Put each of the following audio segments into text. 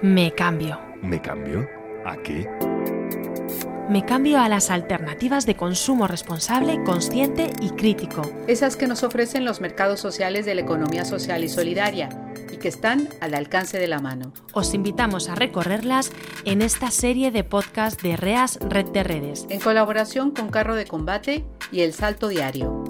Me cambio. ¿Me cambio? ¿A qué? Me cambio a las alternativas de consumo responsable, consciente y crítico. Esas que nos ofrecen los mercados sociales de la economía social y solidaria y que están al alcance de la mano. Os invitamos a recorrerlas en esta serie de podcast de REAS Red de Redes. En colaboración con Carro de Combate y El Salto Diario.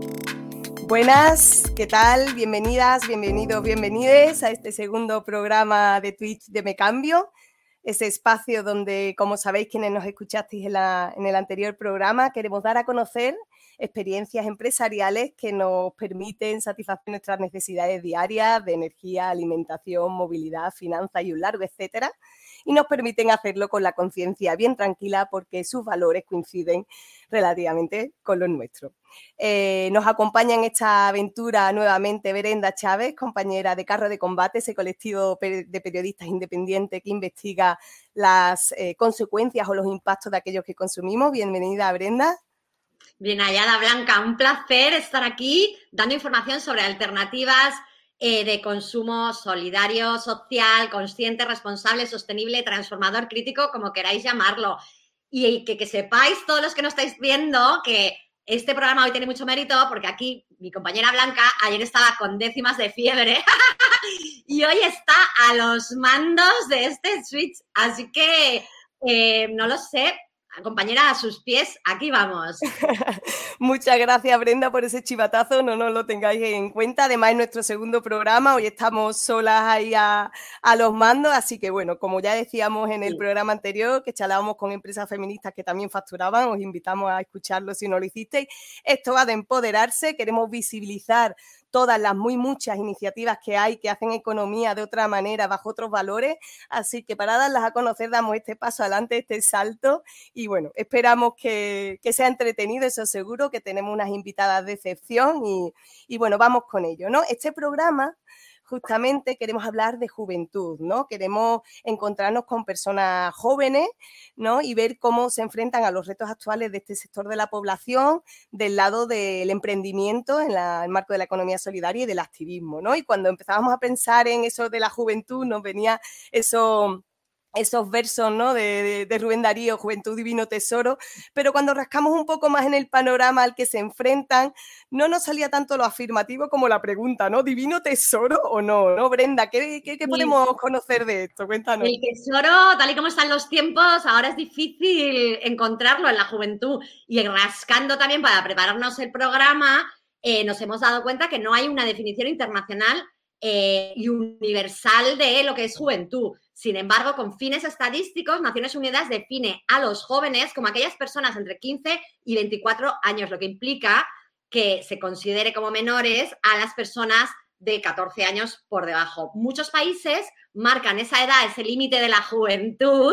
Buenas, ¿qué tal? Bienvenidas, bienvenidos, bienvenides a este segundo programa de Twitch de Me Cambio. Ese espacio donde, como sabéis, quienes nos escuchasteis en el anterior programa, queremos dar a conocer experiencias empresariales que nos permiten satisfacer nuestras necesidades diarias de energía, alimentación, movilidad, finanzas y un largo etcétera, y nos permiten hacerlo con la conciencia bien tranquila porque sus valores coinciden relativamente con los nuestros. Nos acompaña en esta aventura nuevamente Brenda Chávez, compañera de Carro de Combate, ese colectivo de periodistas independientes que investiga las consecuencias o los impactos de aquellos que consumimos. Bienvenida, Brenda. Bien hallada, Blanca. Un placer estar aquí dando información sobre alternativas de consumo solidario, social, consciente, responsable, sostenible, transformador, crítico, como queráis llamarlo. Y que sepáis, todos los que nos estáis viendo, que este programa hoy tiene mucho mérito porque aquí mi compañera Blanca ayer estaba con décimas de fiebre y hoy está a los mandos de este Switch. Así que, no lo sé, compañera, a sus pies, aquí vamos. Muchas gracias, Brenda, por ese chivatazo, no nos lo tengáis en cuenta. Además, es nuestro segundo programa, hoy estamos solas ahí a los mandos, así que bueno, como ya decíamos en el programa anterior, que charlábamos con empresas feministas que también facturaban, os invitamos a escucharlo si no lo hicisteis. Esto va de empoderarse, queremos visibilizar todas las muchas iniciativas que hay que hacen economía de otra manera, bajo otros valores, así que para darlas a conocer damos este paso adelante, este salto y bueno, esperamos que sea entretenido, eso seguro, que tenemos unas invitadas de excepción y bueno, vamos con ello, ¿no? Este programa justamente queremos hablar de juventud, ¿no? Queremos encontrarnos con personas jóvenes, ¿no? Y ver cómo se enfrentan a los retos actuales de este sector de la población del lado del emprendimiento en el marco de la economía solidaria y del activismo, ¿no? Y cuando empezábamos a pensar en eso de la juventud, nos venía esos versos, ¿no? de Rubén Darío, Juventud, Divino Tesoro, pero cuando rascamos un poco más en el panorama al que se enfrentan, no nos salía tanto lo afirmativo como la pregunta, ¿no? ¿Divino tesoro o no? ¿No, Brenda? ¿Qué podemos conocer de esto? Cuéntanos. El tesoro, tal y como están los tiempos, ahora es difícil encontrarlo en la juventud. Y rascando también para prepararnos el programa, nos hemos dado cuenta que no hay una definición internacional y universal de lo que es juventud. Sin embargo, con fines estadísticos, Naciones Unidas define a los jóvenes como aquellas personas entre 15 y 24 años, lo que implica que se considere como menores a las personas de 14 años por debajo. Muchos países marcan esa edad, ese límite de la juventud,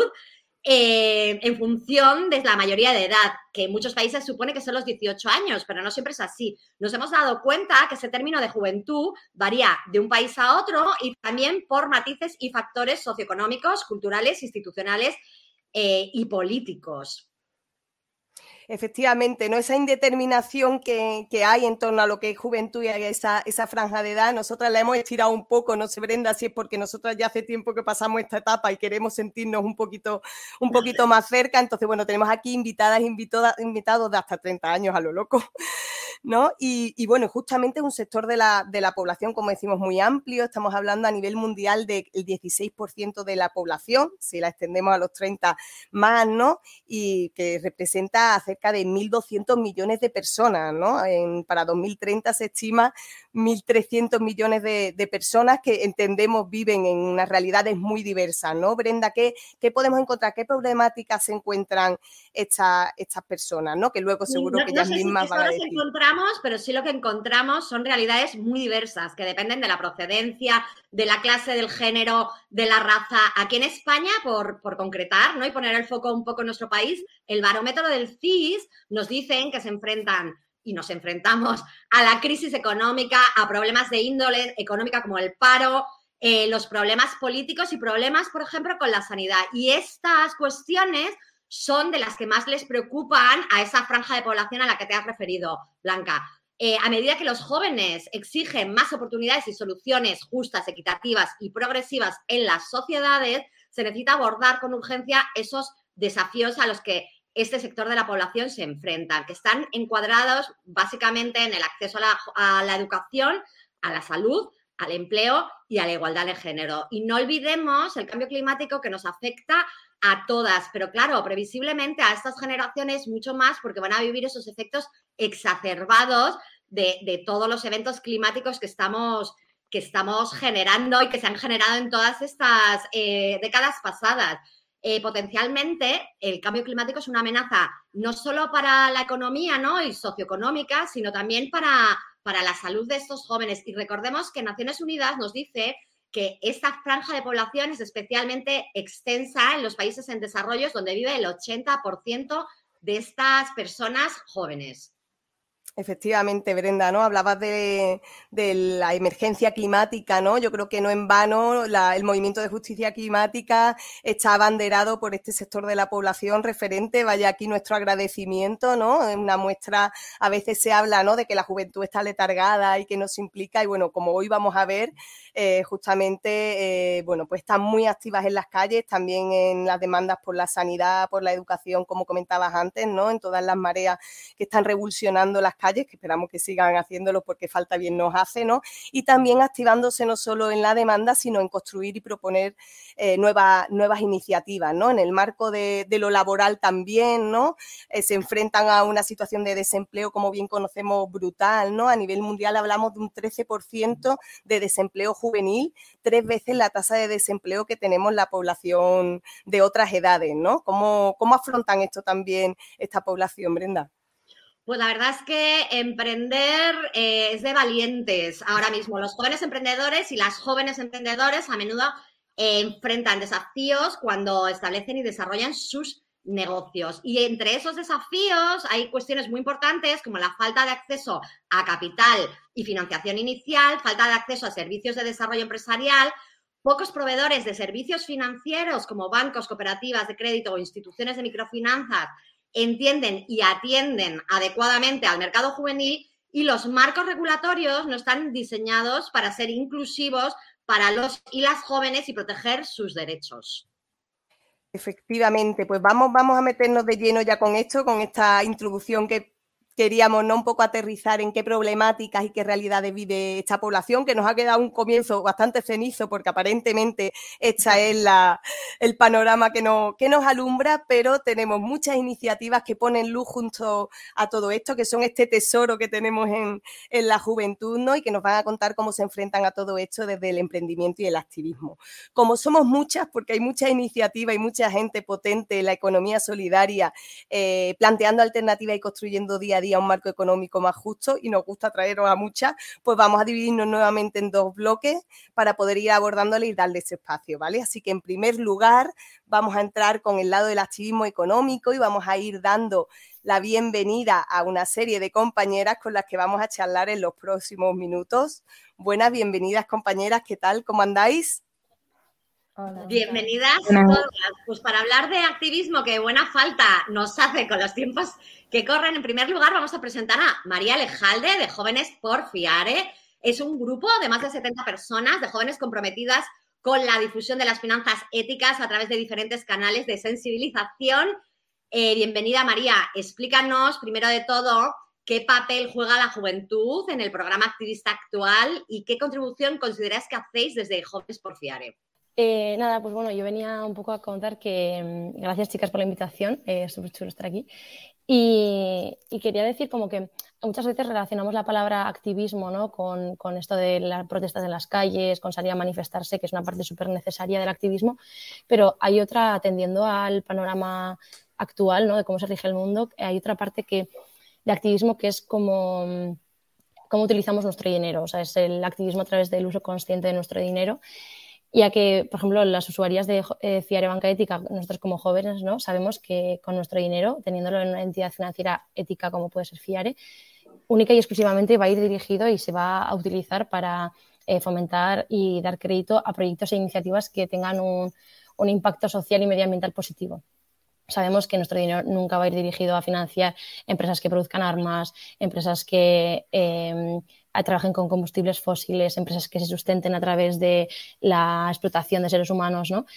en función de la mayoría de edad, que en muchos países supone que son los 18 años, pero no siempre es así. Nos hemos dado cuenta que ese término de juventud varía de un país a otro y también por matices y factores socioeconómicos, culturales, institucionales y políticos. Efectivamente, ¿no? Esa indeterminación que hay en torno a lo que es juventud y a esa franja de edad, nosotras la hemos estirado un poco, no sé, Brenda, si es porque nosotras ya hace tiempo que pasamos esta etapa y queremos sentirnos un poquito más cerca, entonces, bueno, tenemos aquí invitados de hasta 30 años a lo loco, ¿no? Y bueno, justamente es un sector de la población, como decimos, muy amplio, estamos hablando a nivel mundial del 16% de la población, si la extendemos a los 30 más, ¿no? Y que representa cerca de 1.200 millones de personas, ¿no? Para 2030 se estima 1.300 millones de personas que entendemos viven en unas realidades muy diversas, ¿no? Brenda, ¿qué podemos encontrar? ¿Qué problemáticas se encuentran estas personas, ¿no? Que luego seguro que ellas mismas van a decir. Encontramos, pero sí lo que encontramos son realidades muy diversas que dependen de la procedencia, de la clase, del género, de la raza. Aquí en España, por concretar, ¿no? Y poner el foco un poco en nuestro país, el barómetro del CIS nos dicen que se enfrentan y nos enfrentamos a la crisis económica, a problemas de índole económica como el paro, los problemas políticos y problemas, por ejemplo, con la sanidad. Y estas cuestiones son de las que más les preocupan a esa franja de población a la que te has referido, Blanca. A medida que los jóvenes exigen más oportunidades y soluciones justas, equitativas y progresivas en las sociedades, se necesita abordar con urgencia esos desafíos a los que este sector de la población se enfrenta, que están encuadrados básicamente en el acceso a la educación, a la salud, al empleo y a la igualdad de género. Y no olvidemos el cambio climático que nos afecta a todas, pero claro, previsiblemente a estas generaciones mucho más, porque van a vivir esos efectos exacerbados de todos los eventos climáticos que estamos generando y que se han generado en todas estas décadas pasadas. Potencialmente, el cambio climático es una amenaza no solo para la economía, ¿no?, y socioeconómica, sino también para la salud de estos jóvenes. Y recordemos que Naciones Unidas nos dice que esta franja de población es especialmente extensa en los países en desarrollo, donde vive el 80% de estas personas jóvenes. Efectivamente, Brenda, ¿no? Hablabas de la emergencia climática, ¿no? Yo creo que no en vano el movimiento de justicia climática está abanderado por este sector de la población referente. Vaya aquí nuestro agradecimiento, ¿no? En una muestra, a veces se habla, ¿no?, de que la juventud está letargada y que no se implica. Y bueno, como hoy vamos a ver, justamente, bueno, pues están muy activas en las calles, también en las demandas por la sanidad, por la educación, como comentabas antes, ¿no? En todas las mareas que están revulsionando las calles, que esperamos que sigan haciéndolo porque falta bien nos hace, ¿no? Y también activándose no solo en la demanda, sino en construir y proponer nuevas iniciativas, ¿no? En el marco de lo laboral también, ¿no? Se enfrentan a una situación de desempleo, como bien conocemos, brutal, ¿no? A nivel mundial hablamos de un 13% de desempleo juvenil, 3 veces la tasa de desempleo que tenemos la población de otras edades, ¿no? ¿Cómo afrontan esto también esta población, Brenda? Pues la verdad es que emprender es de valientes ahora mismo. Los jóvenes emprendedores y las jóvenes emprendedoras a menudo enfrentan desafíos cuando establecen y desarrollan sus negocios. Y entre esos desafíos hay cuestiones muy importantes como la falta de acceso a capital y financiación inicial, falta de acceso a servicios de desarrollo empresarial, pocos proveedores de servicios financieros como bancos, cooperativas de crédito o instituciones de microfinanzas entienden y atienden adecuadamente al mercado juvenil, y los marcos regulatorios no están diseñados para ser inclusivos para los y las jóvenes y proteger sus derechos. Efectivamente, pues vamos a meternos de lleno ya con esto, con esta introducción que queríamos, ¿no?, un poco aterrizar en qué problemáticas y qué realidades vive esta población, que nos ha quedado un comienzo bastante cenizo porque aparentemente este es el panorama que nos alumbra, pero tenemos muchas iniciativas que ponen luz junto a todo esto, que son este tesoro que tenemos en la juventud, ¿no?, y que nos van a contar cómo se enfrentan a todo esto desde el emprendimiento y el activismo. Como somos muchas, porque hay mucha iniciativa y mucha gente potente en la economía solidaria, planteando alternativas y construyendo día a día un marco económico más justo, y nos gusta traeros a muchas, pues vamos a dividirnos nuevamente en 2 bloques para poder ir abordándole y darle ese espacio, ¿vale? Así que en primer lugar vamos a entrar con el lado del activismo económico y vamos a ir dando la bienvenida a una serie de compañeras con las que vamos a charlar en los próximos minutos. Buenas, bienvenidas compañeras, ¿qué tal? ¿Cómo andáis? Hola. Bienvenidas todas. Pues para hablar de activismo, que buena falta nos hace con los tiempos que corren, en primer lugar vamos a presentar a María Alejalde, de Jóvenes por Fiare. Es un grupo de más de 70 personas, de jóvenes comprometidas con la difusión de las finanzas éticas a través de diferentes canales de sensibilización. Bienvenida, María. Explícanos, primero de todo, qué papel juega la juventud en el programa activista actual y qué contribución consideráis que hacéis desde Jóvenes por Fiare. Nada, pues bueno, yo venía un poco a contar que gracias, chicas, por la invitación, es súper chulo estar aquí, y quería decir como que muchas veces relacionamos la palabra activismo, ¿no?, con esto de las protestas en las calles, con salir a manifestarse, que es una parte súper necesaria del activismo, pero hay otra, atendiendo al panorama actual, ¿no?, de cómo se rige el mundo, hay otra parte de activismo que es cómo utilizamos nuestro dinero, o sea, es el activismo a través del uso consciente de nuestro dinero. Ya que, por ejemplo, las usuarias de Fiare Banca Ética, nosotros como jóvenes, ¿no?, sabemos que con nuestro dinero, teniéndolo en una entidad financiera ética como puede ser Fiare, única y exclusivamente va a ir dirigido y se va a utilizar para fomentar y dar crédito a proyectos e iniciativas que tengan un impacto social y medioambiental positivo. Sabemos que nuestro dinero nunca va a ir dirigido a financiar empresas que produzcan armas, empresas que trabajen con combustibles fósiles, empresas que se sustenten a través de la explotación de seres humanos, ¿no?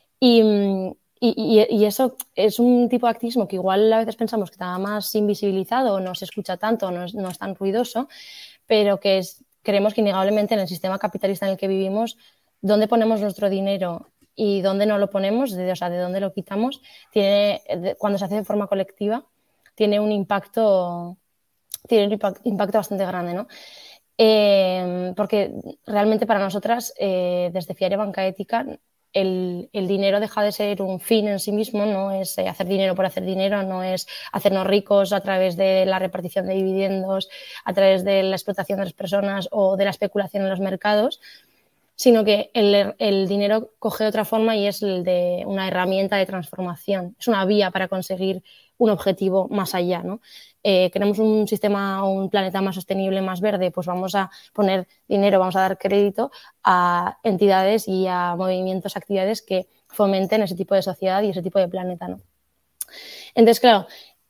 Y eso es un tipo de activismo que igual a veces pensamos que está más invisibilizado, no se escucha tanto, no es tan ruidoso, pero que creemos que innegablemente en el sistema capitalista en el que vivimos, dónde ponemos nuestro dinero y dónde no lo ponemos, o sea, de dónde lo quitamos, cuando se hace de forma colectiva, tiene un impacto bastante grande, ¿no? Porque realmente para nosotras, desde FIARE Banca Ética, el dinero deja de ser un fin en sí mismo, no es hacer dinero por hacer dinero, no es hacernos ricos a través de la repartición de dividendos, a través de la explotación de las personas o de la especulación en los mercados, sino que el dinero coge otra forma y es el de una herramienta de transformación, es una vía para conseguir un objetivo más allá, ¿no? Queremos un sistema o un planeta más sostenible, más verde, pues vamos a poner dinero, vamos a dar crédito a entidades y a movimientos, actividades que fomenten ese tipo de sociedad y ese tipo de planeta, ¿no? Entonces, claro,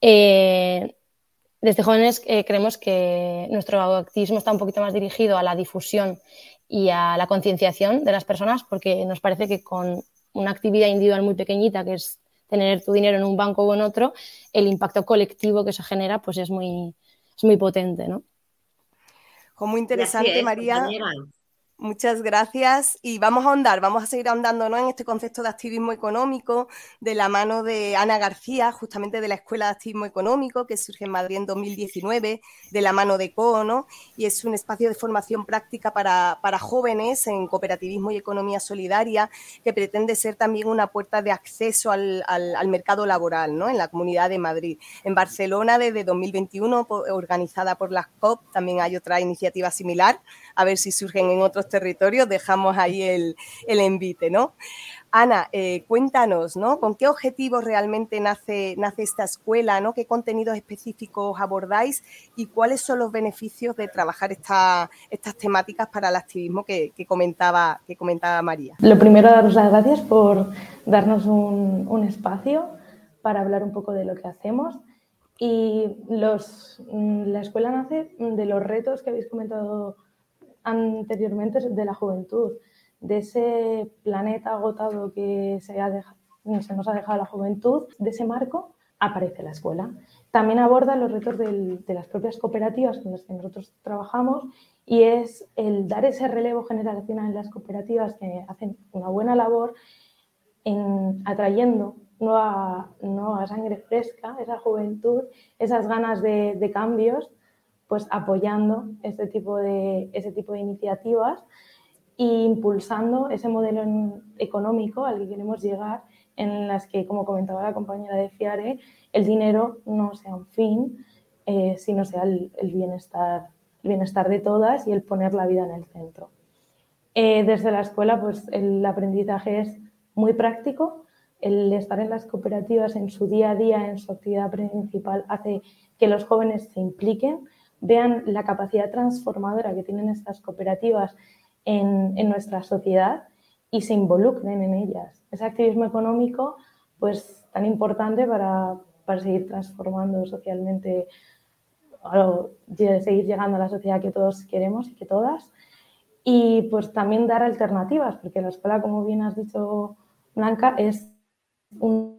desde jóvenes creemos que nuestro activismo está un poquito más dirigido a la difusión y a la concienciación de las personas, porque nos parece que con una actividad individual muy pequeñita, que es tener tu dinero en un banco o en otro, el impacto colectivo que eso genera pues es muy potente, ¿no? Muy interesante, María. Compañera. Muchas gracias y vamos a seguir ahondando, ¿no?, en este concepto de activismo económico de la mano de Ana García, justamente de la Escuela de Activismo Económico que surge en Madrid en 2019, de la mano de COO, ¿no? Y es un espacio de formación práctica para jóvenes en cooperativismo y economía solidaria que pretende ser también una puerta de acceso al mercado laboral, ¿no?, en la Comunidad de Madrid. En Barcelona desde 2021, organizada por las COP, también hay otra iniciativa similar, a ver si surgen en otros territorios, dejamos ahí el envite, ¿no? Ana, cuéntanos, ¿no?, ¿con qué objetivos realmente nace esta escuela, ¿no?, qué contenidos específicos abordáis y cuáles son los beneficios de trabajar estas temáticas para el activismo que comentaba María? Lo primero, daros las gracias por darnos un espacio para hablar un poco de lo que hacemos. Y la escuela nace de los retos que habéis comentado anteriormente de la juventud, de ese planeta agotado que se nos ha dejado la juventud. De ese marco aparece la escuela. También aborda los retos de las propias cooperativas con las que nosotros trabajamos y es el dar ese relevo generacional en las cooperativas que hacen una buena labor en atrayendo nueva sangre fresca, esa juventud, esas ganas de cambios, pues apoyando ese tipo de iniciativas e impulsando ese modelo económico al que queremos llegar, en las que, como comentaba la compañera de FIARE, el dinero no sea un fin, sino sea el bienestar de todas y el poner la vida en el centro. Desde la escuela, pues el aprendizaje es muy práctico. El estar en las cooperativas en su día a día, en su actividad principal, hace que los jóvenes se impliquen, vean la capacidad transformadora que tienen estas cooperativas en nuestra sociedad y se involucren en ellas. Ese activismo económico, pues tan importante para seguir transformando socialmente, seguir llegando a la sociedad que todos queremos y que todas. Y pues también dar alternativas, porque la escuela, como bien has dicho, Blanca, es una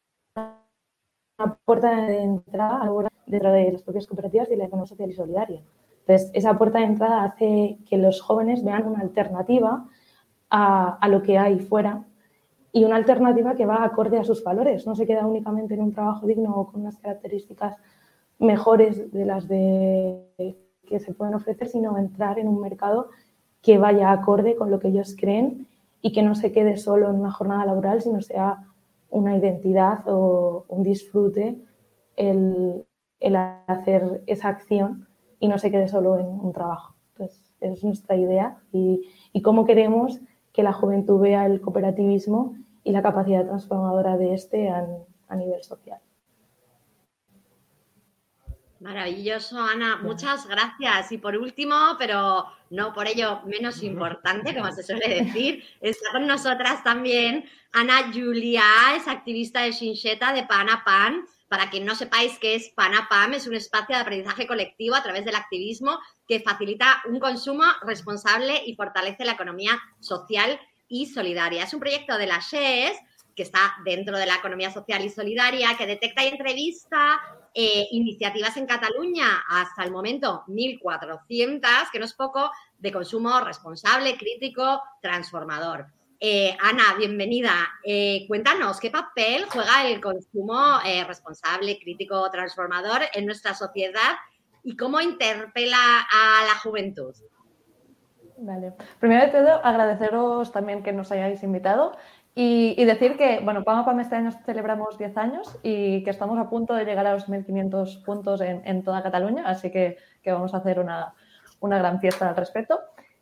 puerta de entrada dentro de las propias cooperativas y la economía social y solidaria. Entonces, esa puerta de entrada hace que los jóvenes vean una alternativa a lo que hay fuera y una alternativa que va acorde a sus valores. No se queda únicamente en un trabajo digno o con unas características mejores de las que se pueden ofrecer, sino entrar en un mercado que vaya acorde con lo que ellos creen y que no se quede solo en una jornada laboral, sino sea una identidad o un disfrute el hacer esa acción y no se quede solo en un trabajo. Entonces, esa es nuestra idea y cómo queremos que la juventud vea el cooperativismo y la capacidad transformadora de este a nivel social. Maravilloso, Ana. Muchas gracias. Y por último, pero no por ello menos importante, como se suele decir, está con nosotras también Ana Juliá, es activista de Xinxeta de Pan a Pan. Para quien no sepáis qué es Pan a Pan, es un espacio de aprendizaje colectivo a través del activismo que facilita un consumo responsable y fortalece la economía social y solidaria. Es un proyecto de la SHES que está dentro de la economía social y solidaria, que detecta y entrevista iniciativas en Cataluña, hasta el momento 1.400, que no es poco, de consumo responsable, crítico, transformador. Ana, bienvenida. Cuéntanos, ¿qué papel juega el consumo responsable, crítico, transformador en nuestra sociedad y cómo interpela a la juventud? Vale. Primero de todo, agradeceros también que nos hayáis invitado y decir que, bueno, Pan a Pan este año celebramos 10 años y que estamos a punto de llegar a los 1.500 puntos en toda Cataluña, así que vamos a hacer una gran fiesta al respecto.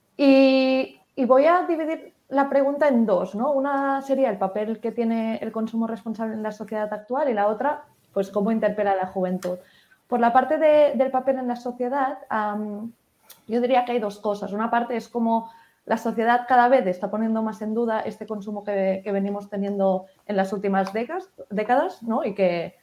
Y voy a dividir la pregunta en dos, ¿no? Una sería el papel que tiene el consumo responsable en la sociedad actual y la otra, pues, cómo interpela a la juventud. Por la parte del papel en la sociedad, yo diría que hay dos cosas. Una parte es cómo la sociedad cada vez está poniendo más en duda este consumo que venimos teniendo en las últimas décadas, ¿no? Y que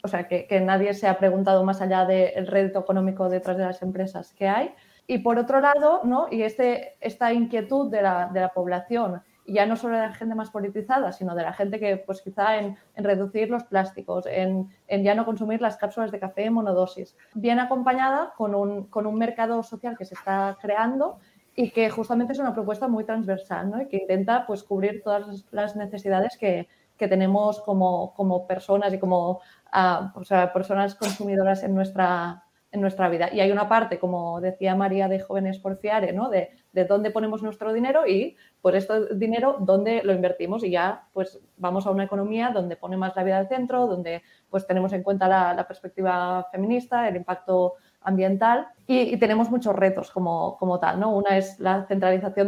nadie se ha preguntado más allá del rédito económico detrás de las empresas que hay. Y por otro lado, ¿no? Y esta inquietud de la población, y ya no solo de la gente más politizada, sino de la gente que, pues, quizá en reducir los plásticos, en ya no consumir las cápsulas de café en monodosis, bien acompañada con un mercado social que se está creando y que justamente es una propuesta muy transversal, ¿no? Y que intenta, pues, cubrir todas las necesidades que tenemos como personas y como personas consumidoras en nuestra vida. Y hay una parte, como decía María, de Jóvenes por Fiare, ¿no? De dónde ponemos nuestro dinero y, por este dinero, dónde lo invertimos. Y ya, pues, vamos a una economía donde pone más la vida al centro, donde, pues, tenemos en cuenta la perspectiva feminista, el impacto ambiental y tenemos muchos retos como tal, ¿no? Una es la centralización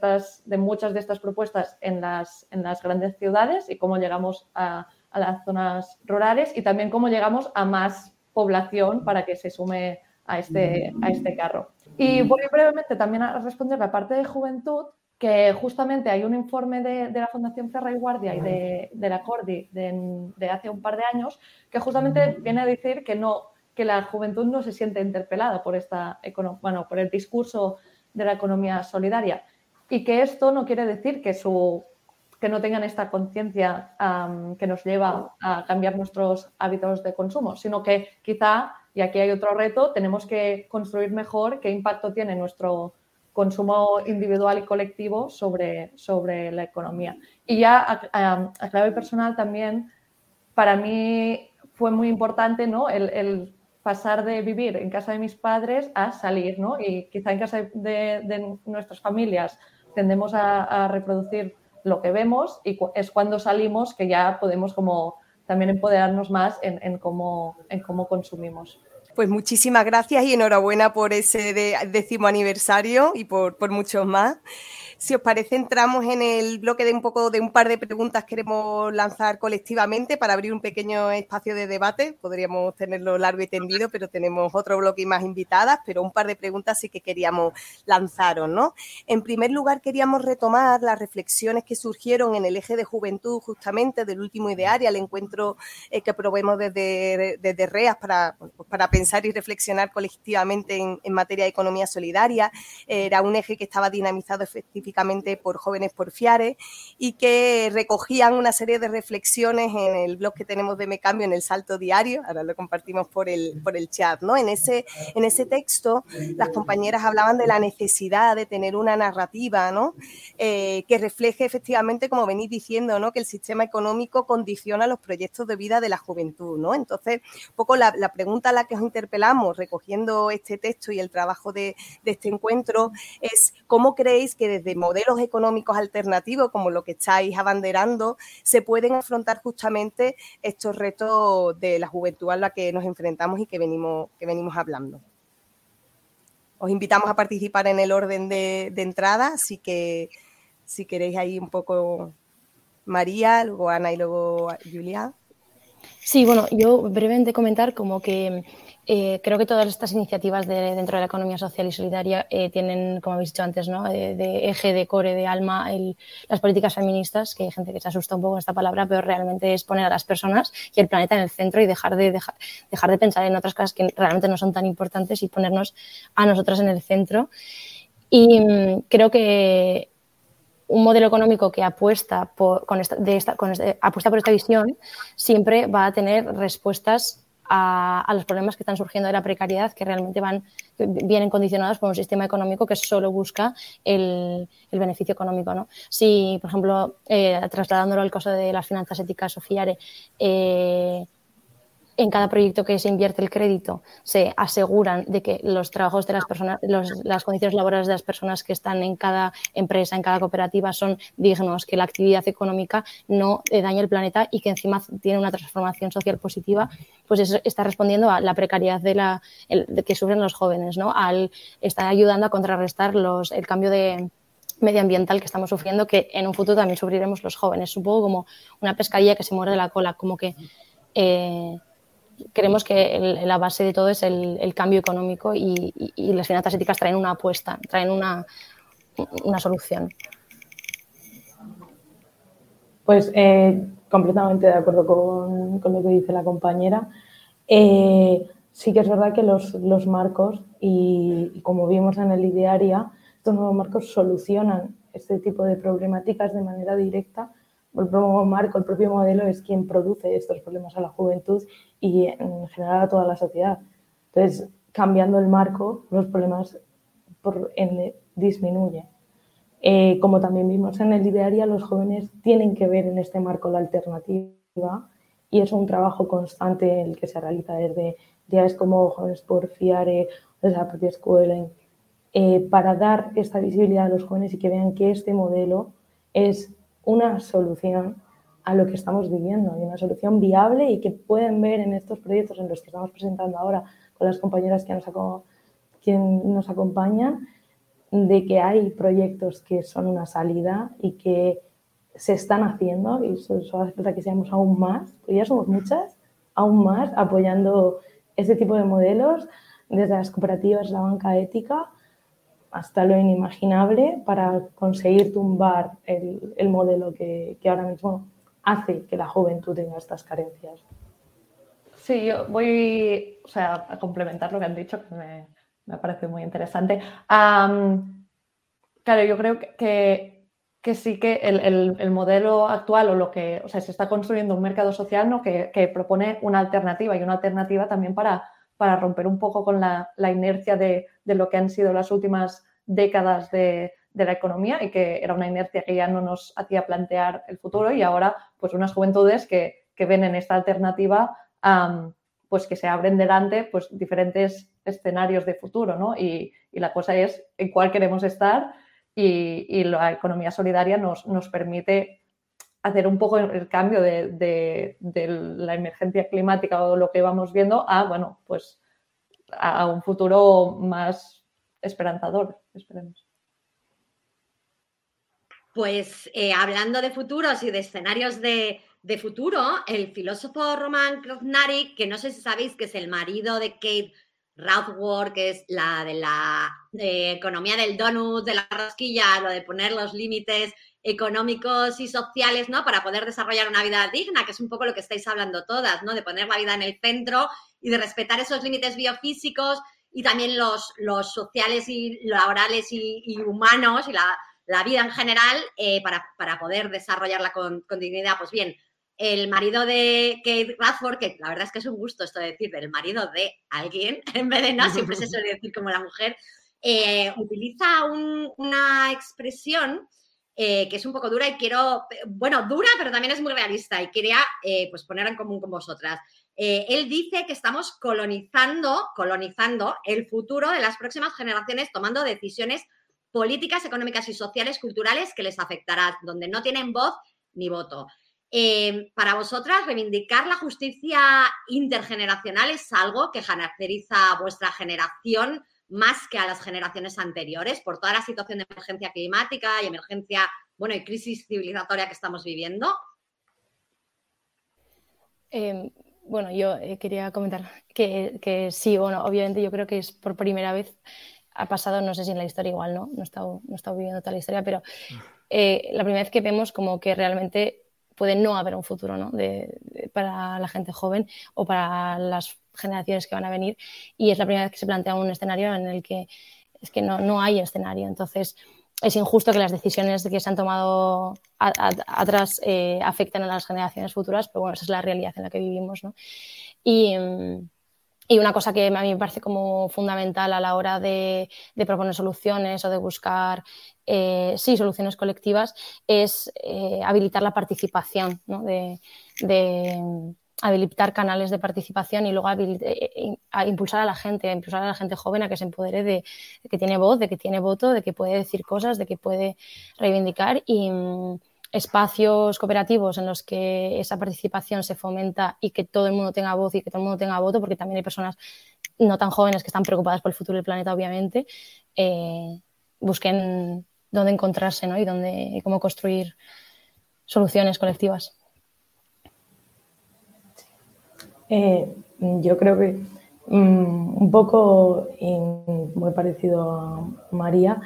de muchas de estas propuestas en las grandes ciudades y cómo llegamos a las zonas rurales y también cómo llegamos a más población para que se sume a este carro. Y voy brevemente también a responder la parte de juventud, que justamente hay un informe de la Fundación Ferrer y Guardia y de la Cordi de hace un par de años que justamente viene a decir que la juventud no se siente interpelada por por el discurso de la economía solidaria y que esto no quiere decir que no tengan esta conciencia que nos lleva a cambiar nuestros hábitos de consumo, sino que quizá, y aquí hay otro reto, tenemos que construir mejor qué impacto tiene nuestro consumo individual y colectivo sobre la economía. Y ya a clave personal también, para mí fue muy importante, ¿no? el pasar de vivir en casa de mis padres a salir, ¿no? Y quizá en casa de nuestras familias tendemos a reproducir lo que vemos y es cuando salimos que ya podemos como también empoderarnos más en cómo consumimos. Pues muchísimas gracias y enhorabuena por ese 10º aniversario y por muchos más. Si os parece, entramos en el bloque de un par de preguntas que queremos lanzar colectivamente para abrir un pequeño espacio de debate. Podríamos tenerlo largo y tendido, pero tenemos otro bloque y más invitadas, pero un par de preguntas sí que queríamos lanzaros, ¿no? En primer lugar, queríamos retomar las reflexiones que surgieron en el eje de juventud, justamente, del último Idearia, el encuentro que promovemos desde REAS para pensar y reflexionar colectivamente en materia de economía solidaria. Era un eje que estaba dinamizado específicamente por Jóvenes por Fiare y que recogían una serie de reflexiones en el blog que tenemos de Me Cambio, en el Salto Diario. Ahora lo compartimos por el chat, ¿no? En ese texto las compañeras hablaban de la necesidad de tener una narrativa, ¿no? Que refleje efectivamente, como venís diciendo, ¿no? Que el sistema económico condiciona los proyectos de vida de la juventud, ¿no? Entonces, un poco la pregunta a la que os interpelamos recogiendo este texto y el trabajo de este encuentro es ¿cómo creéis que desde modelos económicos alternativos, como lo que estáis abanderando, se pueden afrontar justamente estos retos de la juventud a la que nos enfrentamos y que venimos hablando? Os invitamos a participar en el orden de entrada, así que si queréis ahí un poco María, luego Ana y luego Julia. Sí, bueno, yo brevemente comentar como que creo que todas estas iniciativas dentro de la economía social y solidaria tienen, como habéis dicho antes, ¿no? de eje, de core, de alma, las políticas feministas, que hay gente que se asusta un poco con esta palabra, pero realmente es poner a las personas y el planeta en el centro y dejar de pensar en otras cosas que realmente no son tan importantes y ponernos a nosotras en el centro. Y creo que un modelo económico que apuesta por esta visión siempre va a tener respuestas a los problemas que están surgiendo de la precariedad, que realmente vienen condicionados por un sistema económico que solo busca el beneficio económico, ¿no? Si, por ejemplo, trasladándolo al caso de las finanzas éticas o FIARE, en cada proyecto que se invierte el crédito se aseguran de que los trabajos de las personas, las condiciones laborales de las personas que están en cada empresa, en cada cooperativa son dignos, que la actividad económica no dañe el planeta y que encima tiene una transformación social positiva, pues eso está respondiendo a la precariedad de que sufren los jóvenes, ¿no? Está ayudando a contrarrestar el cambio medioambiental que estamos sufriendo, que en un futuro también sufriremos los jóvenes. Es un poco como una pescadilla que se muerde la cola, como que creemos que la base de todo es el cambio económico y las finanzas éticas traen una apuesta, traen una solución. Pues completamente de acuerdo con lo que dice la compañera. Sí que es verdad que los marcos, y como vimos en el Idearia, estos nuevos marcos solucionan este tipo de problemáticas de manera directa. El propio marco, el propio modelo es quien produce estos problemas a la juventud y en general a toda la sociedad. Entonces, cambiando el marco, los problemas disminuyen. Como también vimos en el Idearia, los jóvenes tienen que ver en este marco la alternativa y es un trabajo constante el que se realiza desde días como Jóvenes por FIARE, desde la propia escuela, para dar esta visibilidad a los jóvenes y que vean que este modelo es una solución a lo que estamos viviendo y una solución viable y que pueden ver en estos proyectos en los que estamos presentando ahora con las compañeras que nos acompañan, de que hay proyectos que son una salida y que se están haciendo y solo hace falta que seamos aún más, porque ya somos muchas, aún más apoyando este tipo de modelos desde las cooperativas, la banca ética, hasta lo inimaginable para conseguir tumbar el modelo que ahora mismo hace que la juventud tenga estas carencias. Sí, yo voy a complementar lo que han dicho, que me parece muy interesante. Claro, yo creo que sí que el modelo actual o lo que, se está construyendo un mercado social, ¿no? que propone una alternativa y una alternativa también para romper un poco con la inercia de lo que han sido las últimas décadas de la economía y que era una inercia que ya no nos hacía plantear el futuro y ahora pues unas juventudes que ven en esta alternativa pues que se abren delante pues diferentes escenarios de futuro, ¿no? Y la cosa es en cuál queremos estar y la economía solidaria nos permite hacer un poco el cambio de la emergencia climática o lo que vamos viendo a un futuro más esperanzador, esperemos. Pues hablando de futuros y de escenarios de futuro, el filósofo Roman Krznaric, que no sé si sabéis que es el marido de Kate Raworth, que es la de la economía del donut, de la rosquilla, lo de poner los límites económicos y sociales, ¿no? Para poder desarrollar una vida digna, que es un poco lo que estáis hablando todas, ¿no? De poner la vida en el centro y de respetar esos límites biofísicos y también los sociales y laborales y humanos y la vida en general para poder desarrollarla con dignidad. Pues bien, el marido de Kate Raworth, que la verdad es que es un gusto esto de decir del marido de alguien, en vez de no, siempre se suele decir como la mujer, utiliza una expresión que es un poco dura y dura, pero también es muy realista y quería pues ponerla en común con vosotras. Él dice que estamos colonizando el futuro de las próximas generaciones tomando decisiones políticas, económicas y sociales, culturales que les afectará, donde no tienen voz ni voto. Para vosotras, reivindicar la justicia intergeneracional es algo que caracteriza a vuestra generación más que a las generaciones anteriores por toda la situación de emergencia climática y emergencia, y crisis civilizatoria que estamos viviendo. Bueno, yo quería comentar que sí, bueno, obviamente yo creo que es por primera vez, ha pasado, no sé si en la historia igual, no he estado viviendo toda la historia, pero la primera vez que vemos como que realmente puede no haber un futuro, ¿no? Para la gente joven o para las generaciones que van a venir, y es la primera vez que se plantea un escenario en el que es que no hay escenario. Entonces es injusto que las decisiones que se han tomado atrás afecten a las generaciones futuras, pero bueno, esa es la realidad en la que vivimos, ¿no? Y una cosa que a mí me parece como fundamental a la hora de proponer soluciones o de buscar soluciones colectivas es habilitar la participación, ¿no? de habilitar canales de participación y luego a impulsar a la gente joven a que se empodere de que tiene voz, de que tiene voto, de que puede decir cosas, de que puede reivindicar, y espacios cooperativos en los que esa participación se fomenta y que todo el mundo tenga voz y que todo el mundo tenga voto, porque también hay personas no tan jóvenes que están preocupadas por el futuro del planeta, obviamente, busquen dónde encontrarse, ¿no? y cómo construir soluciones colectivas. Yo creo que un poco muy parecido a María,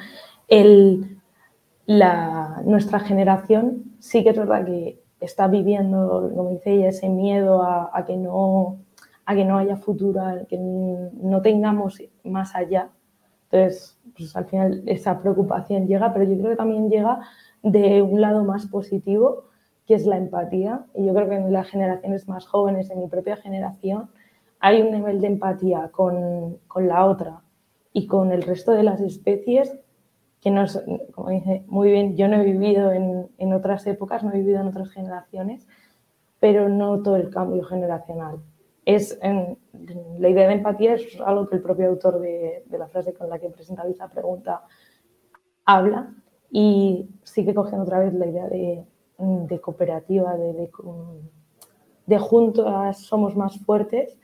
nuestra generación sí que es verdad que está viviendo, como dice ella, ese miedo a que no haya futuro, a que no tengamos más allá. Entonces, pues al final esa preocupación llega, pero yo creo que también llega de un lado más positivo, que es la empatía. Y yo creo que en las generaciones más jóvenes, en mi propia generación, hay un nivel de empatía con la otra y con el resto de las especies que no es, como dice muy bien, yo no he vivido en otras épocas, no he vivido en otras generaciones, pero noto el cambio generacional. La idea de empatía es algo que el propio autor de la frase con la que presentabais la pregunta habla, y sigue cogiendo otra vez la idea de cooperativa, de juntos somos más fuertes.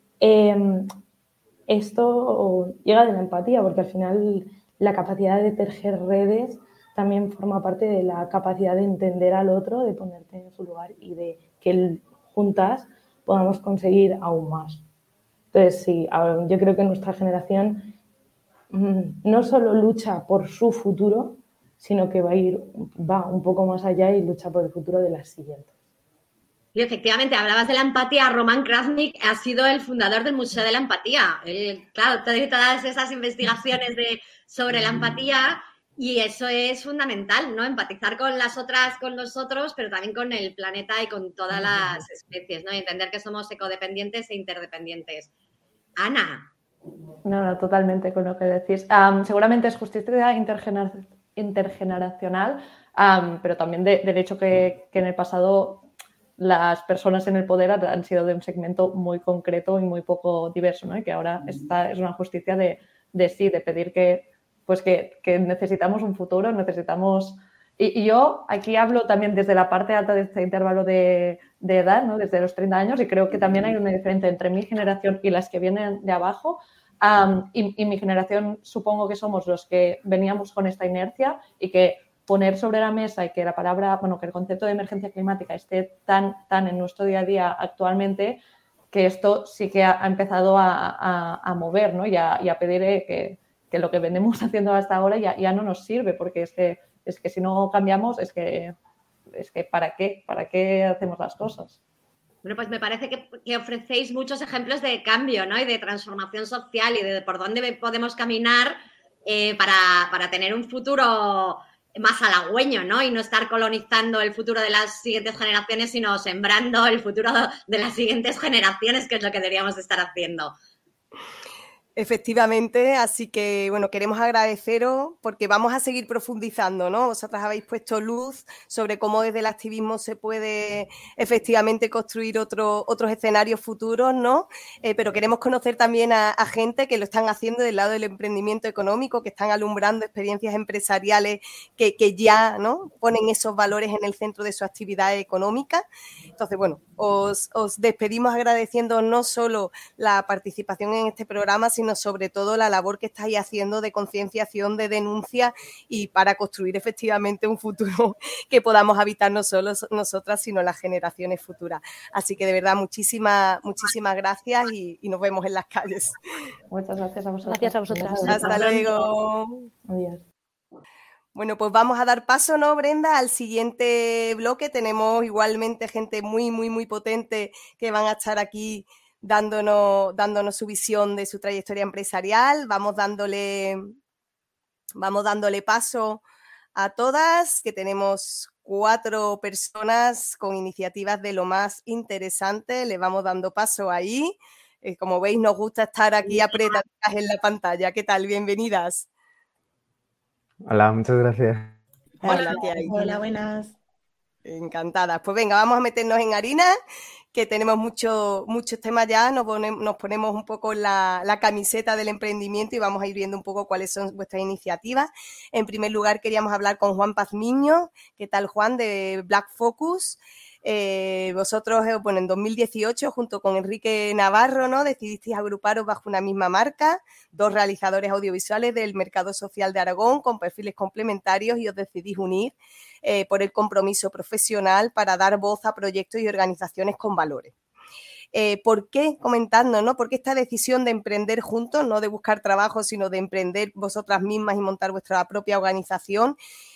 Esto llega de la empatía, porque al final la capacidad de tejer redes también forma parte de la capacidad de entender al otro, de ponerte en su lugar y de que juntas podamos conseguir aún más. Entonces, sí, yo creo que nuestra generación no solo lucha por su futuro, sino que va un poco más allá y lucha por el futuro de las siguientes. Y efectivamente, hablabas de la empatía. Roman Krasnick ha sido el fundador del Museo de la Empatía. Claro, todas esas investigaciones sobre la empatía, y eso es fundamental, ¿no? Empatizar con las otras, con los otros, pero también con el planeta y con todas las especies, ¿no? Y entender que somos ecodependientes e interdependientes. Ana. No, totalmente con lo que decís. Seguramente es justicia intergeneracional, pero también del hecho que en el pasado las personas en el poder han sido de un segmento muy concreto y muy poco diverso, ¿no? Y que ahora esta es una justicia de pedir que necesitamos un futuro, necesitamos... Y yo aquí hablo también desde la parte alta de este intervalo de edad, ¿no? Desde los 30 años, y creo que también hay una diferencia entre mi generación y las que vienen de abajo. Y mi generación, supongo que somos los que veníamos con esta inercia, y que poner sobre la mesa y que la palabra, que el concepto de emergencia climática esté tan en nuestro día a día actualmente, que esto sí que ha empezado a mover, ¿no? y a pedir que lo que venimos haciendo hasta ahora ya no nos sirve, porque es que si no cambiamos, es que ¿para qué hacemos las cosas? Bueno, pues me parece que ofrecéis muchos ejemplos de cambio, ¿no? Y de transformación social, y de por dónde podemos caminar para tener un futuro más halagüeño, ¿no? Y no estar colonizando el futuro de las siguientes generaciones, sino sembrando el futuro de las siguientes generaciones, que es lo que deberíamos estar haciendo. Efectivamente, así que bueno, queremos agradeceros porque vamos a seguir profundizando, ¿no? Vosotras habéis puesto luz sobre cómo desde el activismo se puede efectivamente construir otros escenarios futuros, ¿no? Pero queremos conocer también a gente que lo están haciendo del lado del emprendimiento económico, que están alumbrando experiencias empresariales que ya, ¿no? Ponen esos valores en el centro de su actividad económica. Entonces, bueno, os despedimos agradeciendo no solo la participación en este programa, sino sino sobre todo la labor que estáis haciendo de concienciación, de denuncia y para construir efectivamente un futuro que podamos habitar no solo nosotras, sino las generaciones futuras. Así que de verdad, muchísimas gracias y nos vemos en las calles. Muchas gracias a vosotros. Gracias a vosotras. Hasta luego. Adiós. Bueno, pues vamos a dar paso, ¿no, Brenda? Al siguiente bloque. Tenemos igualmente gente muy potente que van a estar aquí dándonos su visión de su trayectoria empresarial. Vamos dándole paso a todas, que tenemos 4 personas con iniciativas de lo más interesante. Le vamos dando paso ahí. Como veis, nos gusta estar aquí apretadas en la pantalla. ¿Qué tal? Bienvenidas. Hola, muchas gracias. Hola, buenas. Encantadas. Pues venga, vamos a meternos en harina, que tenemos muchos temas ya. Nos ponemos un poco la camiseta del emprendimiento y vamos a ir viendo un poco cuáles son vuestras iniciativas. En primer lugar, queríamos hablar con Juan Pazmiño. ¿Qué tal, Juan, de Black Focus? Vosotros, en 2018, junto con Enrique Navarro, ¿no?, decidisteis agruparos bajo una misma marca, 2 realizadores audiovisuales del mercado social de Aragón con perfiles complementarios, y os decidís unir por el compromiso profesional para dar voz a proyectos y organizaciones con valores. ¿Por qué? Comentadnos, ¿no? ¿Por qué esta decisión de emprender juntos, no de buscar trabajo, sino de emprender vosotras mismas y montar vuestra propia organización?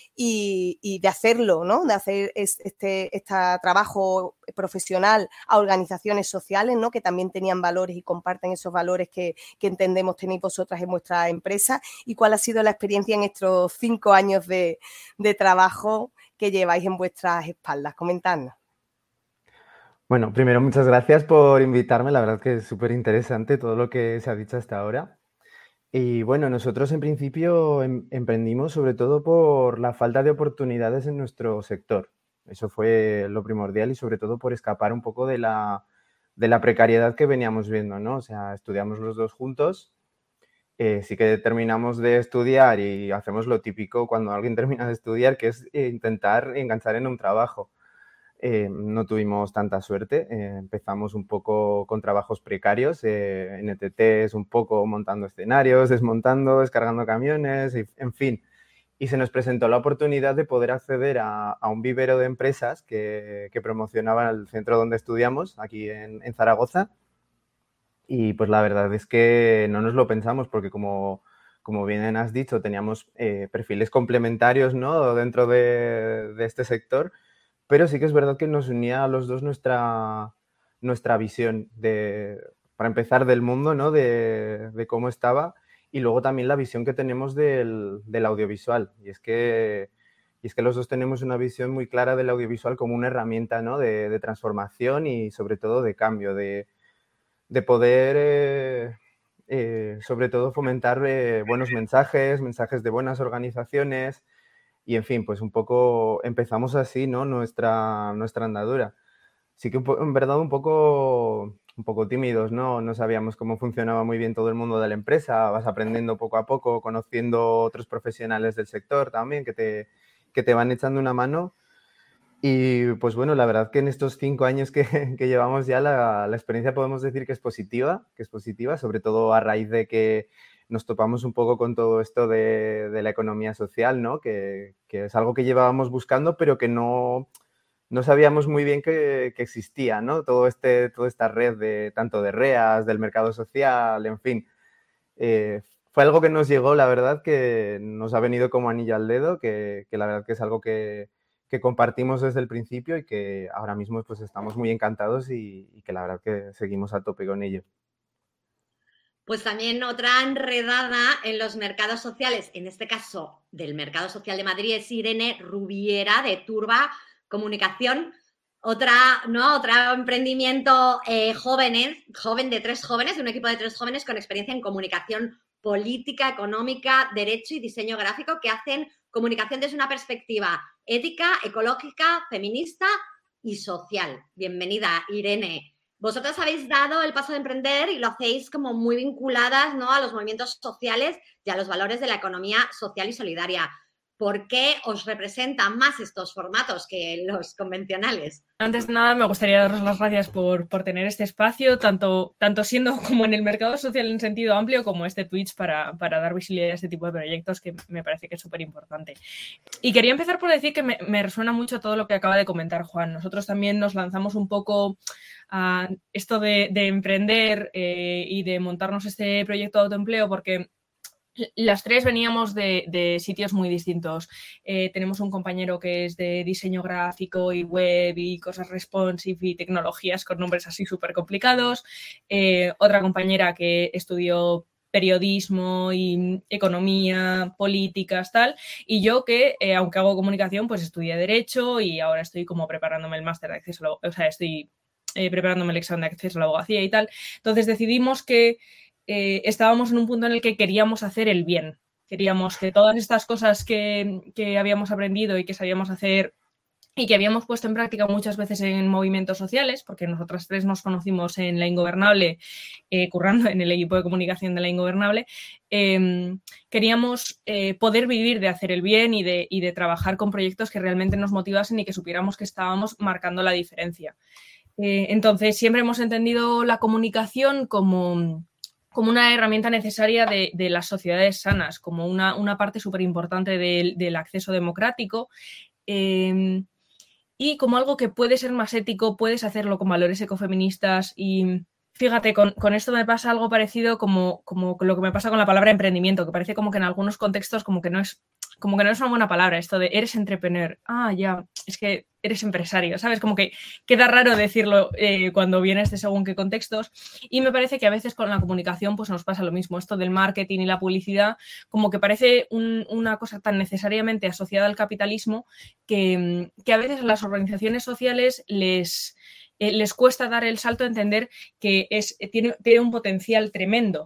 Y de hacerlo, ¿no?, de hacer este trabajo profesional a organizaciones sociales, ¿no?, que también tenían valores y comparten esos valores que entendemos tenéis vosotras en vuestra empresa. ¿Y cuál ha sido la experiencia en estos 5 años de trabajo que lleváis en vuestras espaldas? Comentadnos. Bueno, primero, muchas gracias por invitarme. La verdad que es súper interesante todo lo que se ha dicho hasta ahora. Y bueno, nosotros en principio emprendimos sobre todo por la falta de oportunidades en nuestro sector. Eso fue lo primordial, y sobre todo por escapar un poco de la precariedad que veníamos viendo, ¿no? O sea, estudiamos los 2 juntos, sí que terminamos de estudiar y hacemos lo típico cuando alguien termina de estudiar, que es intentar enganchar en un trabajo. No tuvimos tanta suerte, empezamos un poco con trabajos precarios, en ETTs, un poco montando escenarios, desmontando, descargando camiones, en fin. Y se nos presentó la oportunidad de poder acceder a un vivero de empresas que promocionaban el centro donde estudiamos, aquí en Zaragoza. Y pues la verdad es que no nos lo pensamos, porque como bien has dicho, teníamos perfiles complementarios, ¿no?, dentro de este sector. Pero sí que es verdad que nos unía a los 2 nuestra visión, para empezar, del mundo, ¿no?, de cómo estaba, y luego también la visión que tenemos del audiovisual. Y es que los 2 tenemos una visión muy clara del audiovisual como una herramienta, ¿no?, de transformación y sobre todo de cambio, de poder, sobre todo, fomentar buenos mensajes de buenas organizaciones. Y, en fin, pues un poco empezamos así, ¿no?, nuestra andadura. Sí que en verdad un poco tímidos, ¿no? No sabíamos cómo funcionaba muy bien todo el mundo de la empresa. Vas aprendiendo poco a poco, conociendo otros profesionales del sector también que te van echando una mano. Y pues bueno, la verdad que en estos 5 años que llevamos ya, la experiencia podemos decir que es positiva, sobre todo a raíz de que nos topamos un poco con todo esto de la economía social, ¿no?, que es algo que llevábamos buscando, pero que no sabíamos muy bien que existía, ¿no?, toda esta red tanto de REAs, del mercado social, en fin. Fue algo que nos llegó, la verdad, que nos ha venido como anillo al dedo, que la verdad que es algo que compartimos desde el principio y que ahora mismo pues estamos muy encantados y que la verdad que seguimos a tope con ello. Pues también otra enredada en los mercados sociales, en este caso del Mercado Social de Madrid, es Irene Rubiera, de Turba Comunicación. Otro emprendimiento joven de 3 jóvenes, de un equipo de 3 jóvenes con experiencia en comunicación política, económica, derecho y diseño gráfico, que hacen comunicación desde una perspectiva ética, ecológica, feminista y social. Bienvenida, Irene. Vosotras habéis dado el paso de emprender y lo hacéis como muy vinculadas, ¿no?, a los movimientos sociales y a los valores de la economía social y solidaria. ¿por qué os representan más estos formatos que los convencionales? Antes de nada, me gustaría daros las gracias por tener este espacio, tanto siendo como en el mercado social en sentido amplio, como este Twitch para dar visibilidad a este tipo de proyectos, que me parece que es súper importante. Y quería empezar por decir que me resuena mucho todo lo que acaba de comentar Juan. Nosotros también nos lanzamos un poco a esto de emprender y de montarnos este proyecto de autoempleo, porque las tres veníamos de sitios muy distintos. Tenemos un compañero que es de diseño gráfico y web y cosas responsive y tecnologías con nombres así súper complicados. Otra compañera que estudió periodismo y economía, políticas, tal. Y yo que, aunque hago comunicación, pues estudié Derecho y ahora estoy como preparándome el máster de acceso, estoy preparándome el examen de acceso a la abogacía y tal. Entonces decidimos que estábamos en un punto en el que queríamos hacer el bien. Queríamos que todas estas cosas que habíamos aprendido y que sabíamos hacer y que habíamos puesto en práctica muchas veces en movimientos sociales, porque nosotras tres nos conocimos en La Ingobernable, currando en el equipo de comunicación de La Ingobernable, queríamos poder vivir de hacer el bien y de trabajar con proyectos que realmente nos motivasen y que supiéramos que estábamos marcando la diferencia. Entonces, siempre hemos entendido la comunicación como una herramienta necesaria de las sociedades sanas, como una parte súper importante del acceso democrático y como algo que puede ser más ético, puedes hacerlo con valores ecofeministas y fíjate, con esto me pasa algo parecido como lo que me pasa con la palabra emprendimiento, que parece como que en algunos contextos como que no es una buena palabra, esto de eres entrepreneur. Ya, es que eres empresario, ¿sabes? Como que queda raro decirlo cuando vienes de según qué contextos y me parece que a veces con la comunicación pues nos pasa lo mismo, esto del marketing y la publicidad como que parece una cosa tan necesariamente asociada al capitalismo que a veces a las organizaciones sociales les cuesta dar el salto a entender que tiene un potencial tremendo.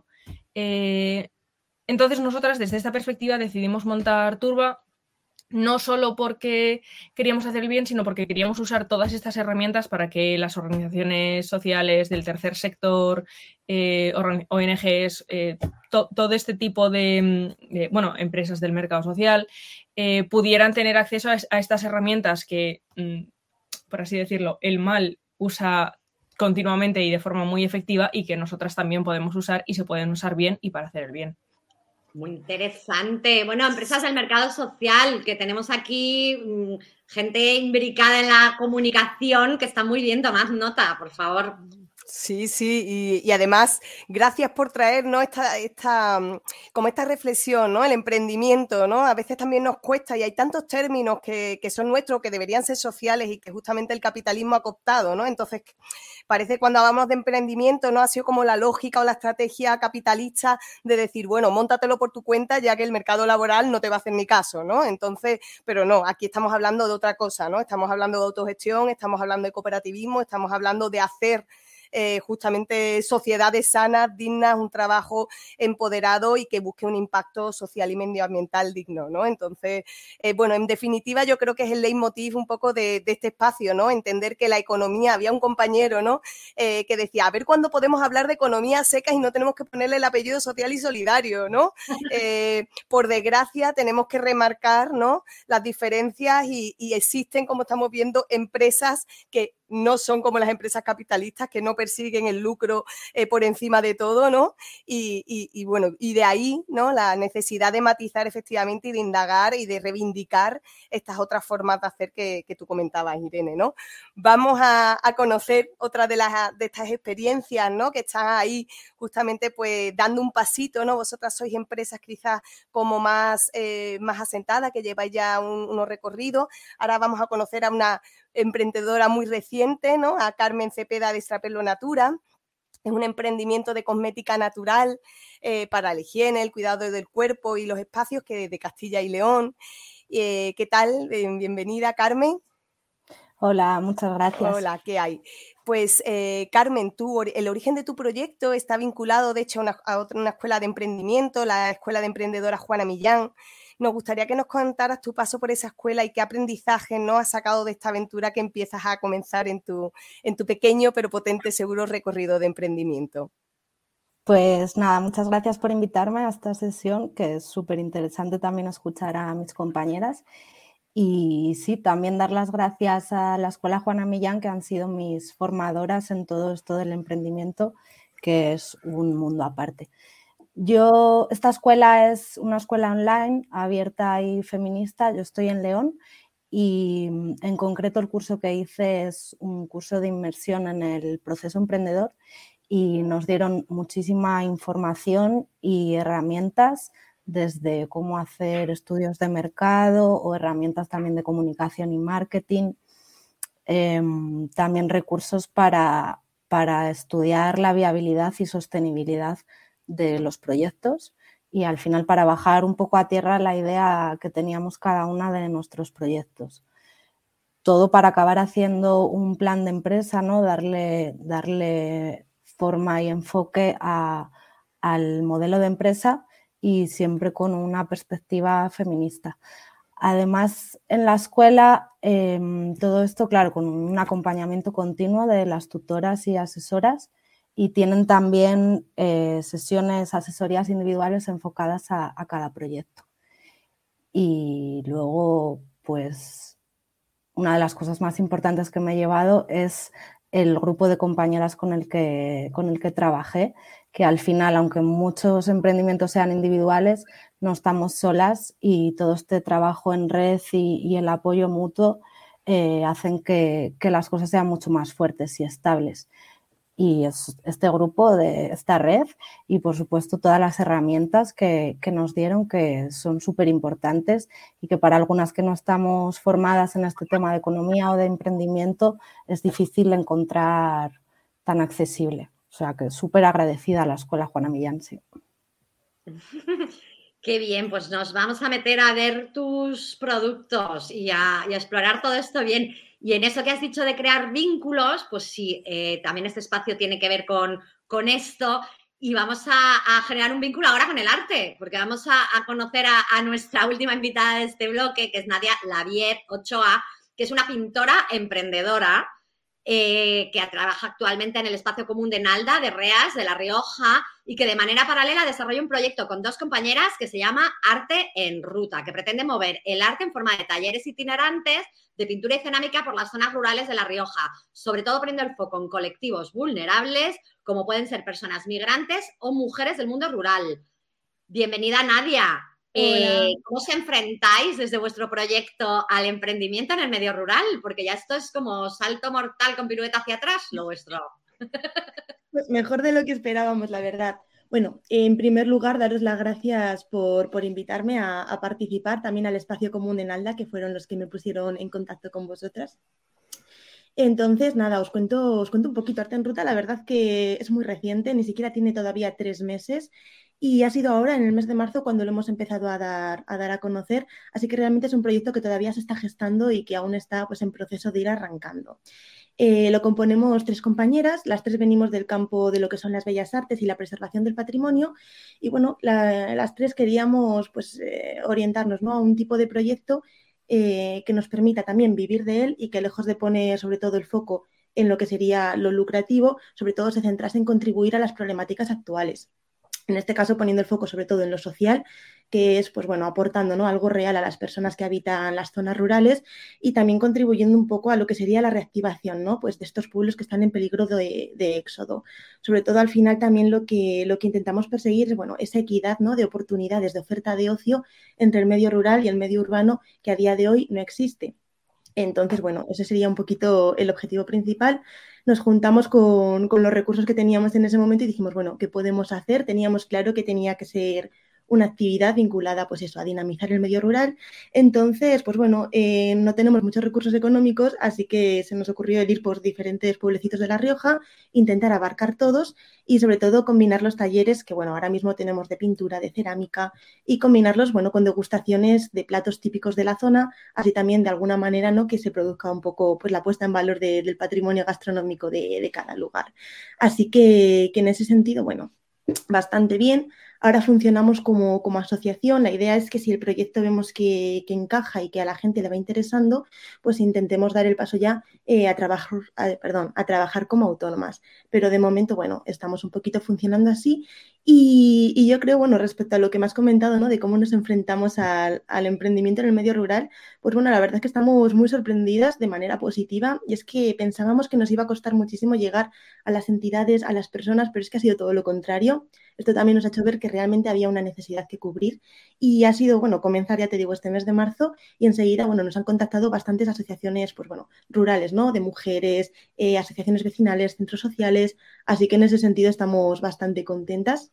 Entonces nosotras desde esta perspectiva decidimos montar Turba, no solo porque queríamos hacer el bien, sino porque queríamos usar todas estas herramientas para que las organizaciones sociales del tercer sector, ONGs, todo este tipo de empresas del mercado social, pudieran tener acceso a estas herramientas que, por así decirlo, el mal usa continuamente y de forma muy efectiva y que nosotras también podemos usar y se pueden usar bien y para hacer el bien. Muy interesante. Bueno, empresas del mercado social, que tenemos aquí gente imbricada en la comunicación que está muy bien, tomad nota, por favor. Sí, y además, gracias por traernos esta reflexión, ¿no? El emprendimiento, ¿no? A veces también nos cuesta y hay tantos términos que son nuestros, que deberían ser sociales y que justamente el capitalismo ha cooptado, ¿no? Entonces, parece que cuando hablamos de emprendimiento, ¿no? Ha sido como la lógica o la estrategia capitalista de decir, bueno, móntatelo por tu cuenta ya que el mercado laboral no te va a hacer ni caso, ¿no? Entonces, pero no, aquí estamos hablando de otra cosa, ¿no? Estamos hablando de autogestión, estamos hablando de cooperativismo, estamos hablando de hacer justamente sociedades sanas, dignas, un trabajo empoderado y que busque un impacto social y medioambiental digno, ¿no? Entonces, en definitiva, yo creo que es el leitmotiv un poco de este espacio, ¿no? Entender que la economía, había un compañero, ¿no? Que decía, a ver cuándo podemos hablar de economía secas y no tenemos que ponerle el apellido social y solidario, ¿no? Por desgracia, tenemos que remarcar, ¿no? Las diferencias y existen, como estamos viendo, empresas que no son como las empresas capitalistas que no persiguen el lucro por encima de todo, ¿no? Y de ahí, ¿no? La necesidad de matizar efectivamente y de indagar y de reivindicar estas otras formas de hacer que tú comentabas, Irene, ¿no? Vamos a conocer otra de estas experiencias, ¿no? Que están ahí justamente pues dando un pasito, ¿no? Vosotras sois empresas quizás como más asentadas, que lleváis ya unos recorridos. Ahora vamos a conocer a una emprendedora muy reciente, ¿no? A Carmen Cepeda de Estrapelo Natura. Es un emprendimiento de cosmética natural para la higiene, el cuidado del cuerpo y los espacios, que de Castilla y León. ¿Qué tal? Bienvenida, Carmen. Hola, muchas gracias. Hola, ¿qué hay? Pues, Carmen, el origen de tu proyecto está vinculado, de hecho, a una escuela de emprendimiento, la Escuela de Emprendedora Juana Millán. Nos gustaría que nos contaras tu paso por esa escuela y qué aprendizaje, ¿no?, has sacado de esta aventura que empiezas a comenzar en tu pequeño pero potente seguro recorrido de emprendimiento. Pues nada, muchas gracias por invitarme a esta sesión, que es súper interesante también escuchar a mis compañeras. Y sí, también dar las gracias a la Escuela Juana Millán, que han sido mis formadoras en todo esto del emprendimiento, que es un mundo aparte. Esta escuela es una escuela online, abierta y feminista. Yo estoy en León y en concreto el curso que hice es un curso de inmersión en el proceso emprendedor y nos dieron muchísima información y herramientas, desde cómo hacer estudios de mercado o herramientas también de comunicación y marketing, también recursos para estudiar la viabilidad y sostenibilidad de los proyectos y al final para bajar un poco a tierra la idea que teníamos cada una de nuestros proyectos. Todo para acabar haciendo un plan de empresa, ¿no? Darle forma y enfoque al modelo de empresa y siempre con una perspectiva feminista. Además, en la escuela, todo esto, claro, con un acompañamiento continuo de las tutoras y asesoras, y tienen también sesiones, asesorías individuales enfocadas a cada proyecto. Y luego, pues, una de las cosas más importantes que me he llevado es el grupo de compañeras con el que trabajé, que al final, aunque muchos emprendimientos sean individuales, no estamos solas y todo este trabajo en red y el apoyo mutuo hacen que las cosas sean mucho más fuertes y estables. Y es este grupo, de esta red y, por supuesto, todas las herramientas que nos dieron, que son súper importantes y que para algunas que no estamos formadas en este tema de economía o de emprendimiento es difícil encontrar tan accesible. O sea, que súper agradecida a la Escuela Juana Millán, sí. Qué bien, pues nos vamos a meter a ver tus productos y a explorar todo esto bien. Y en eso que has dicho de crear vínculos, pues sí, también este espacio tiene que ver con esto y vamos a generar un vínculo ahora con el arte, porque vamos a conocer a nuestra última invitada de este bloque, que es Nadia Lavier Ochoa, que es una pintora emprendedora que trabaja actualmente en el espacio común de Nalda, de Reas, de La Rioja, y que de manera paralela desarrolla un proyecto con dos compañeras que se llama Arte en Ruta, que pretende mover el arte en forma de talleres itinerantes de pintura y cerámica por las zonas rurales de La Rioja, sobre todo poniendo el foco en colectivos vulnerables, como pueden ser personas migrantes o mujeres del mundo rural. Bienvenida, Nadia. ¿Cómo os enfrentáis desde vuestro proyecto al emprendimiento en el medio rural? Porque ya esto es como salto mortal con pirueta hacia atrás, lo vuestro. Pues mejor de lo que esperábamos, la verdad. Bueno, en primer lugar, daros las gracias por invitarme a participar también al espacio común de Nalda, que fueron los que me pusieron en contacto con vosotras. Entonces, nada, os cuento un poquito. Arte en Ruta, la verdad que es muy reciente, ni siquiera tiene todavía 3 meses. Y ha sido ahora, en el mes de marzo, cuando lo hemos empezado a dar a conocer. Así que realmente es un proyecto que todavía se está gestando y que aún está pues, en proceso de ir arrancando. Lo componemos 3 compañeras, las 3 venimos del campo de lo que son las bellas artes y la preservación del patrimonio. Y bueno, las 3 queríamos pues, orientarnos, ¿no?, a un tipo de proyecto que nos permita también vivir de él y que, lejos de poner sobre todo el foco en lo que sería lo lucrativo, sobre todo se centrase en contribuir a las problemáticas actuales. En este caso, poniendo el foco sobre todo en lo social, que es, pues bueno, aportando, ¿no?, algo real a las personas que habitan las zonas rurales y también contribuyendo un poco a lo que sería la reactivación, ¿no?, pues de estos pueblos que están en peligro de éxodo. Sobre todo, al final, también lo que intentamos perseguir es, bueno, esa equidad, ¿no?, de oportunidades, de oferta de ocio entre el medio rural y el medio urbano, que a día de hoy no existe. Entonces, bueno, ese sería un poquito el objetivo principal. Nos juntamos con los recursos que teníamos en ese momento y dijimos, bueno, ¿qué podemos hacer? Teníamos claro que tenía que ser una actividad vinculada, pues eso, a dinamizar el medio rural. Entonces, pues bueno, no tenemos muchos recursos económicos, así que se nos ocurrió el ir por diferentes pueblecitos de La Rioja, intentar abarcar todos y sobre todo combinar los talleres que, bueno, ahora mismo tenemos de pintura, de cerámica y combinarlos, bueno, con degustaciones de platos típicos de la zona, así también de alguna manera, ¿no?, que se produzca un poco pues la puesta en valor del patrimonio gastronómico de cada lugar. Así que en ese sentido, bueno, bastante bien. Ahora funcionamos como asociación. La idea es que si el proyecto vemos que encaja y que a la gente le va interesando, pues intentemos dar el paso ya a trabajar como autónomas. Pero de momento, bueno, estamos un poquito funcionando así. Y yo creo, bueno, respecto a lo que me has comentado, ¿no? De cómo nos enfrentamos al emprendimiento en el medio rural, pues bueno, la verdad es que estamos muy sorprendidas de manera positiva, y es que pensábamos que nos iba a costar muchísimo llegar a las entidades, a las personas, pero es que ha sido todo lo contrario. Esto también nos ha hecho ver que realmente había una necesidad que cubrir, y ha sido, bueno, comenzar, ya te digo, este mes de marzo, y enseguida, bueno, nos han contactado bastantes asociaciones, pues bueno, rurales, ¿no? De mujeres, asociaciones vecinales, centros sociales, así que en ese sentido estamos bastante contentas.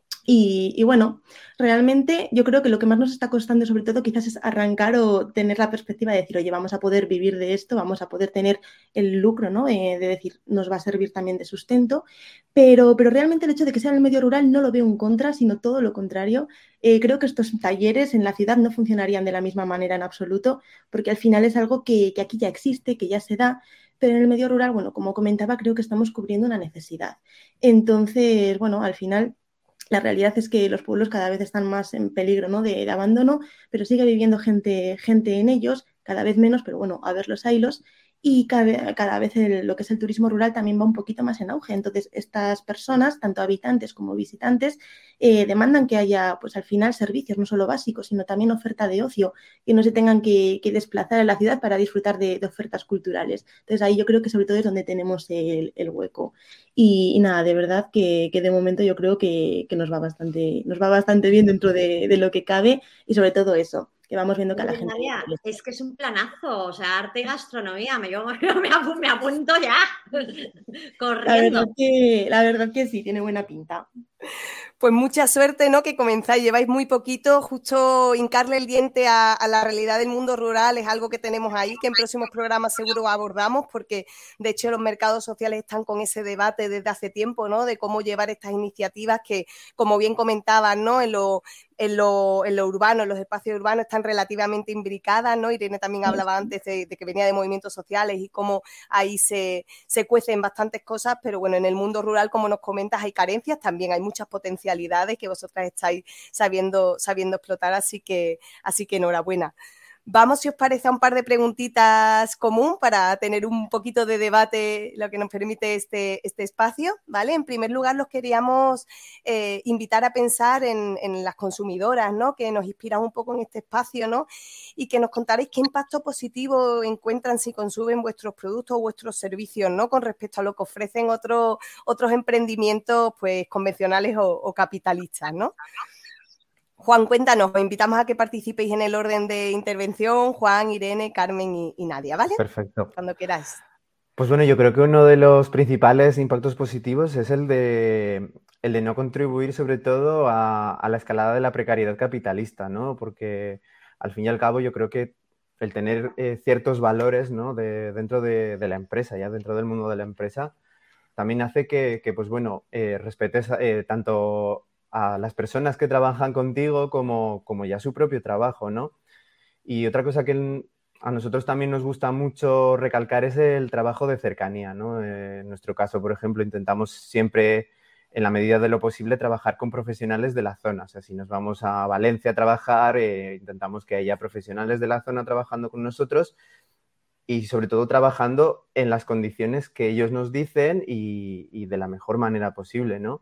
Y bueno, realmente yo creo que lo que más nos está costando sobre todo quizás es arrancar o tener la perspectiva de decir, oye, vamos a poder vivir de esto, vamos a poder tener el lucro, ¿no? De decir, nos va a servir también de sustento, pero realmente el hecho de que sea en el medio rural no lo veo en contra, sino todo lo contrario. Creo que estos talleres en la ciudad no funcionarían de la misma manera en absoluto, porque al final es algo que aquí ya existe, que ya se da, pero en el medio rural, bueno, como comentaba, creo que estamos cubriendo una necesidad. Entonces, bueno, al final la realidad es que los pueblos cada vez están más en peligro, ¿no? de abandono, pero sigue viviendo gente en ellos, cada vez menos, pero bueno, a ver los haylos, y cada vez lo que es el turismo rural también va un poquito más en auge. Entonces, estas personas, tanto habitantes como visitantes, demandan que haya, pues al final, servicios no solo básicos, sino también oferta de ocio, que no se tengan que desplazar a la ciudad para disfrutar de ofertas culturales. Entonces, ahí yo creo que sobre todo es donde tenemos el hueco. Y nada, de verdad que de momento yo creo que nos va bastante bien dentro de lo que cabe, y sobre todo eso, que vamos viendo que a la gente... María, es que es un planazo, o sea, arte y gastronomía, me apunto ya, corriendo. La verdad que sí, tiene buena pinta. Pues mucha suerte, ¿no? Que comenzáis, lleváis muy poquito, justo hincarle el diente a la realidad del mundo rural es algo que tenemos ahí, que en próximos programas seguro abordamos, porque de hecho los mercados sociales están con ese debate desde hace tiempo, ¿no? De cómo llevar estas iniciativas que, como bien comentaban, ¿no? En lo urbano, en los espacios urbanos están relativamente imbricadas, ¿no? Irene también hablaba antes de que venía de movimientos sociales y cómo ahí se cuecen bastantes cosas, pero bueno, en el mundo rural, como nos comentas, hay carencias, también hay muchas potencialidades que vosotras estáis sabiendo explotar, así que enhorabuena. Vamos, si os parece, a un par de preguntitas común para tener un poquito de debate, lo que nos permite este espacio, ¿vale? En primer lugar, los queríamos invitar a pensar en las consumidoras, ¿no? Que nos inspiran un poco en este espacio, ¿no? Y que nos contaréis qué impacto positivo encuentran si consumen vuestros productos o vuestros servicios, ¿no? Con respecto a lo que ofrecen otros emprendimientos, pues, convencionales o capitalistas, ¿no? Juan, cuéntanos, os invitamos a que participéis en el orden de intervención, Juan, Irene, Carmen y Nadia, ¿vale? Perfecto. Cuando queráis. Pues bueno, yo creo que uno de los principales impactos positivos es el de no contribuir sobre todo a la escalada de la precariedad capitalista, ¿no? Porque al fin y al cabo yo creo que el tener ciertos valores, ¿no? dentro de la empresa, ya dentro del mundo de la empresa, también hace que pues bueno, respetes tanto a las personas que trabajan contigo como ya su propio trabajo, ¿no? Y otra cosa que a nosotros también nos gusta mucho recalcar es el trabajo de cercanía, ¿no? En nuestro caso, por ejemplo, intentamos siempre, en la medida de lo posible, trabajar con profesionales de la zona. O sea, si nos vamos a Valencia a trabajar, intentamos que haya profesionales de la zona trabajando con nosotros y sobre todo trabajando en las condiciones que ellos nos dicen y de la mejor manera posible, ¿no?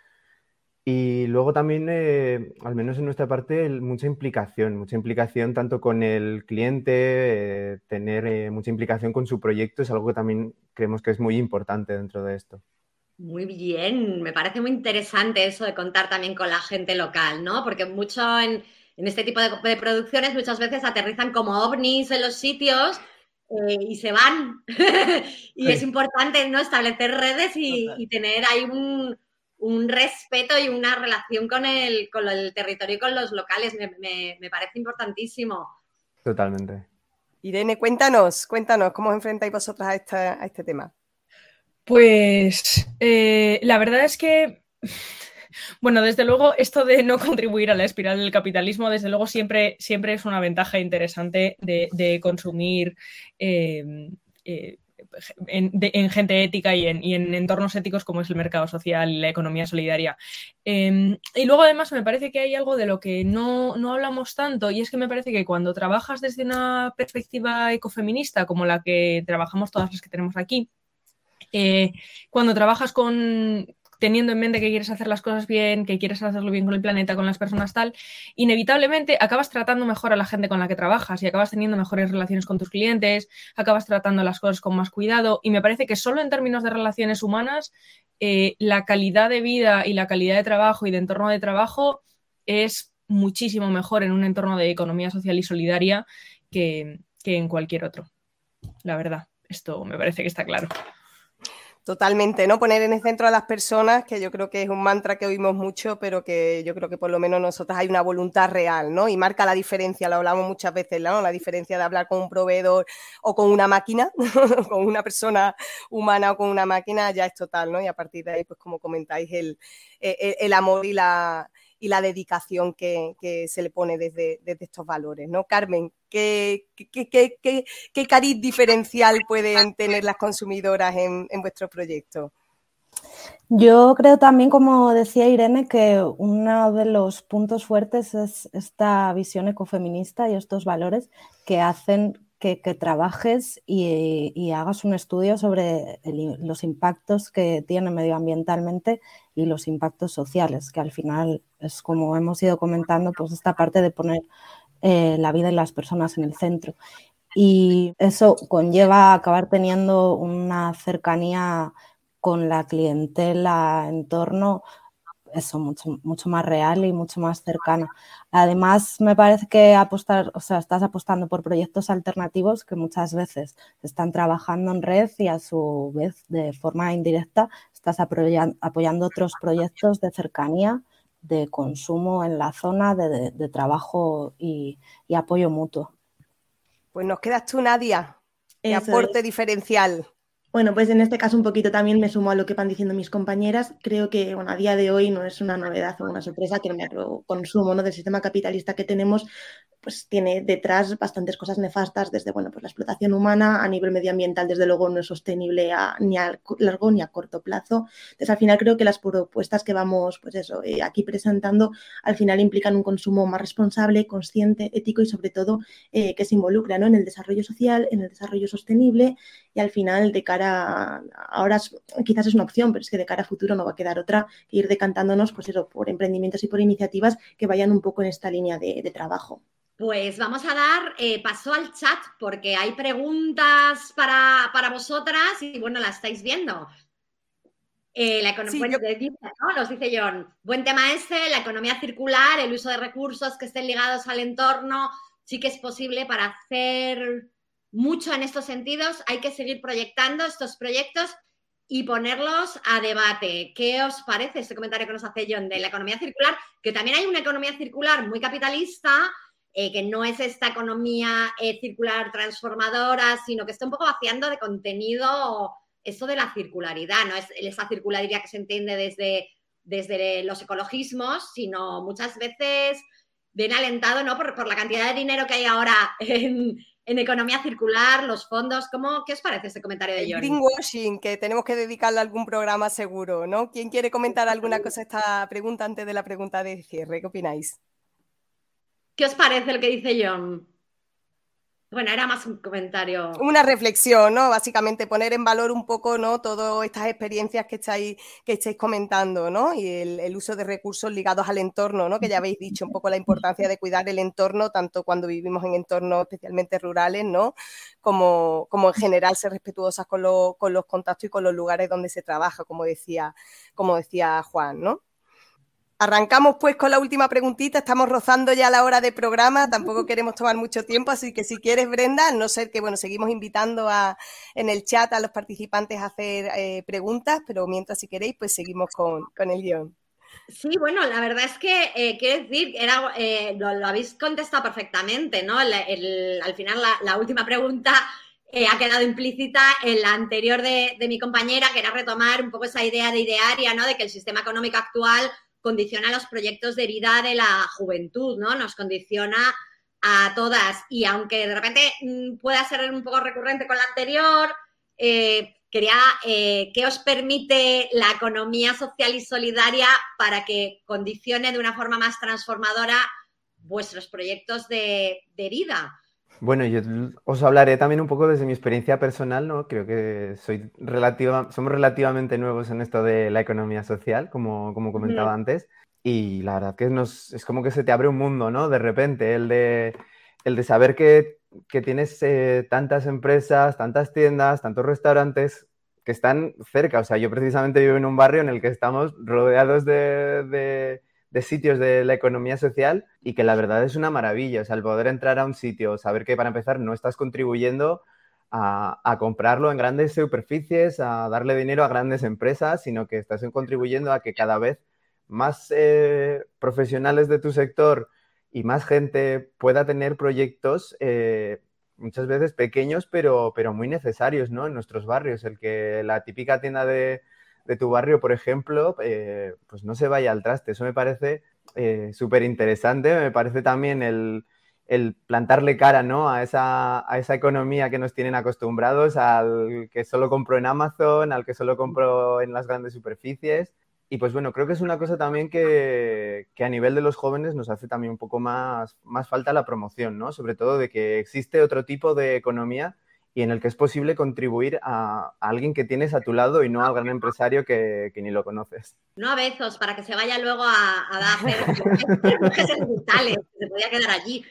Y luego también, al menos en nuestra parte, mucha implicación tanto con el cliente, tener mucha implicación con su proyecto es algo que también creemos que es muy importante dentro de esto. Muy bien, me parece muy interesante eso de contar también con la gente local, ¿no? Porque mucho en este tipo de producciones muchas veces aterrizan como ovnis en los sitios y se van. Y sí, es importante, ¿no? Establecer redes y tener ahí un respeto y una relación con el territorio y con los locales. Me parece importantísimo. Totalmente. Irene, cuéntanos, ¿cómo os enfrentáis vosotras a este tema? Pues la verdad es que, bueno, desde luego esto de no contribuir a la espiral del capitalismo, desde luego siempre es una ventaja interesante de consumir en gente ética y en entornos éticos como es el mercado social y la economía solidaria. Y luego además me parece que hay algo de lo que no hablamos tanto, y es que me parece que cuando trabajas desde una perspectiva ecofeminista como la que trabajamos todas las que tenemos aquí, cuando trabajas teniendo en mente que quieres hacer las cosas bien, que quieres hacerlo bien con el planeta, con las personas tal, inevitablemente acabas tratando mejor a la gente con la que trabajas y acabas teniendo mejores relaciones con tus clientes, acabas tratando las cosas con más cuidado, y me parece que solo en términos de relaciones humanas la calidad de vida y la calidad de trabajo y de entorno de trabajo es muchísimo mejor en un entorno de economía social y solidaria que en cualquier otro. La verdad, esto me parece que está claro. Totalmente, ¿no? Poner en el centro a las personas, que yo creo que es un mantra que oímos mucho, pero que yo creo que por lo menos nosotras hay una voluntad real, ¿no? Y marca la diferencia, lo hablamos muchas veces, ¿no? La diferencia de hablar con un proveedor o con una máquina, con una persona humana o con una máquina, ya es total, ¿no? Y a partir de ahí, pues como comentáis, el amor y la dedicación que se le pone desde estos valores, ¿no? Carmen, ¿qué cariz diferencial pueden tener las consumidoras en vuestro proyecto? Yo creo también, como decía Irene, que uno de los puntos fuertes es esta visión ecofeminista y estos valores que hacen que trabajes y hagas un estudio sobre los impactos que tiene medioambientalmente y los impactos sociales, que al final es, como hemos ido comentando, pues esta parte de poner la vida de las personas en el centro. Y eso conlleva a acabar teniendo una cercanía con la clientela en torno, eso, mucho más real y mucho más cercana. Además, me parece que estás apostando por proyectos alternativos que muchas veces están trabajando en red y a su vez, de forma indirecta, estás apoyando otros proyectos de cercanía, de consumo en la zona, de trabajo y apoyo mutuo. Pues nos quedas tú, Nadia, de aporte diferencial. Bueno, pues en este caso un poquito también me sumo a lo que van diciendo mis compañeras. Creo que a día de hoy no es una novedad o una sorpresa que el macroconsumo, ¿no?, del sistema capitalista que tenemos pues tiene detrás bastantes cosas nefastas, desde pues la explotación humana a nivel medioambiental, desde luego no es sostenible ni a largo ni a corto plazo. Entonces, al final creo que las propuestas que vamos aquí presentando al final implican un consumo más responsable, consciente, ético y sobre todo que se involucra, ¿no?, en el desarrollo social, en el desarrollo sostenible, y al final de cara ahora quizás es una opción, pero es que de cara a futuro no va a quedar otra que ir decantándonos por emprendimientos y por iniciativas que vayan un poco en esta línea de trabajo. Pues vamos a dar paso al chat porque hay preguntas para vosotras y bueno, las estáis viendo. Nos dice John, buen tema la economía circular, el uso de recursos que estén ligados al entorno, sí que es posible para hacer mucho en estos sentidos. Hay que seguir proyectando estos proyectos y ponerlos a debate. ¿Qué os parece este comentario que nos hace John de la economía circular? Que también hay una economía circular muy capitalista, que no es esta economía circular transformadora, sino que está un poco vaciando de contenido esto de la circularidad, no es esa circularidad que se entiende desde los ecologismos, sino muchas veces viene alentado, ¿no?, por la cantidad de dinero que hay ahora en economía circular, los fondos. ¿Qué os parece este comentario de John? Greenwashing, que tenemos que dedicarle a algún programa seguro, ¿no? ¿Quién quiere comentar alguna cosa a esta pregunta antes de la pregunta de cierre? ¿Qué opináis? ¿Qué os parece lo que dice John? Bueno, era más un comentario. Una reflexión, ¿no? Básicamente poner en valor un poco, ¿no?, todas estas experiencias que estáis comentando, ¿no? Y el uso de recursos ligados al entorno, ¿no? Que ya habéis dicho un poco la importancia de cuidar el entorno, tanto cuando vivimos en entornos especialmente rurales, ¿no?, como en general ser respetuosas con los contactos y con los lugares donde se trabaja, como decía Juan, ¿no? Arrancamos pues con la última preguntita, estamos rozando ya la hora de programa, tampoco queremos tomar mucho tiempo, así que si quieres, Brenda, a no ser que, seguimos invitando en el chat a los participantes a hacer preguntas, pero mientras, si queréis, pues seguimos con el guión. Sí, bueno, la verdad es que, quiero decir, lo habéis contestado perfectamente, ¿no? Al final, la última pregunta ha quedado implícita en la anterior de mi compañera, que era retomar un poco esa idea de idearia, ¿no?, de que el sistema económico actual condiciona los proyectos de vida de la juventud, ¿no? Nos condiciona a todas. Y aunque de repente pueda ser un poco recurrente con la anterior, ¿qué os permite la economía social y solidaria para que condicione de una forma más transformadora vuestros proyectos de vida? Bueno, yo os hablaré también un poco desde mi experiencia personal, ¿no? Creo que somos relativamente nuevos en esto de la economía social, como comentaba antes, y la verdad que es como que se te abre un mundo, ¿no? De repente, el de saber que tienes tantas empresas, tantas tiendas, tantos restaurantes que están cerca. O sea, yo precisamente vivo en un barrio en el que estamos rodeados de sitios de la economía social y que la verdad es una maravilla. O sea, el poder entrar a un sitio, saber que para empezar no estás contribuyendo a comprarlo en grandes superficies, a darle dinero a grandes empresas, sino que estás contribuyendo a que cada vez más profesionales de tu sector y más gente pueda tener proyectos muchas veces pequeños, pero muy necesarios, ¿no? En nuestros barrios. El que la típica tienda de tu barrio, por ejemplo, pues no se vaya al traste. Eso me parece súper interesante. Me parece también el plantarle cara, ¿no? a esa economía que nos tienen acostumbrados, al que solo compro en Amazon, al que solo compro en las grandes superficies. Y pues bueno, creo que es una cosa también que a nivel de los jóvenes nos hace también un poco más falta la promoción, ¿no? Sobre todo de que existe otro tipo de economía y en el que es posible contribuir a alguien que tienes a tu lado y no al gran empresario que ni lo conoces. No a Bezos, para que se vaya luego a hacer relojes brutales, se podía quedar allí.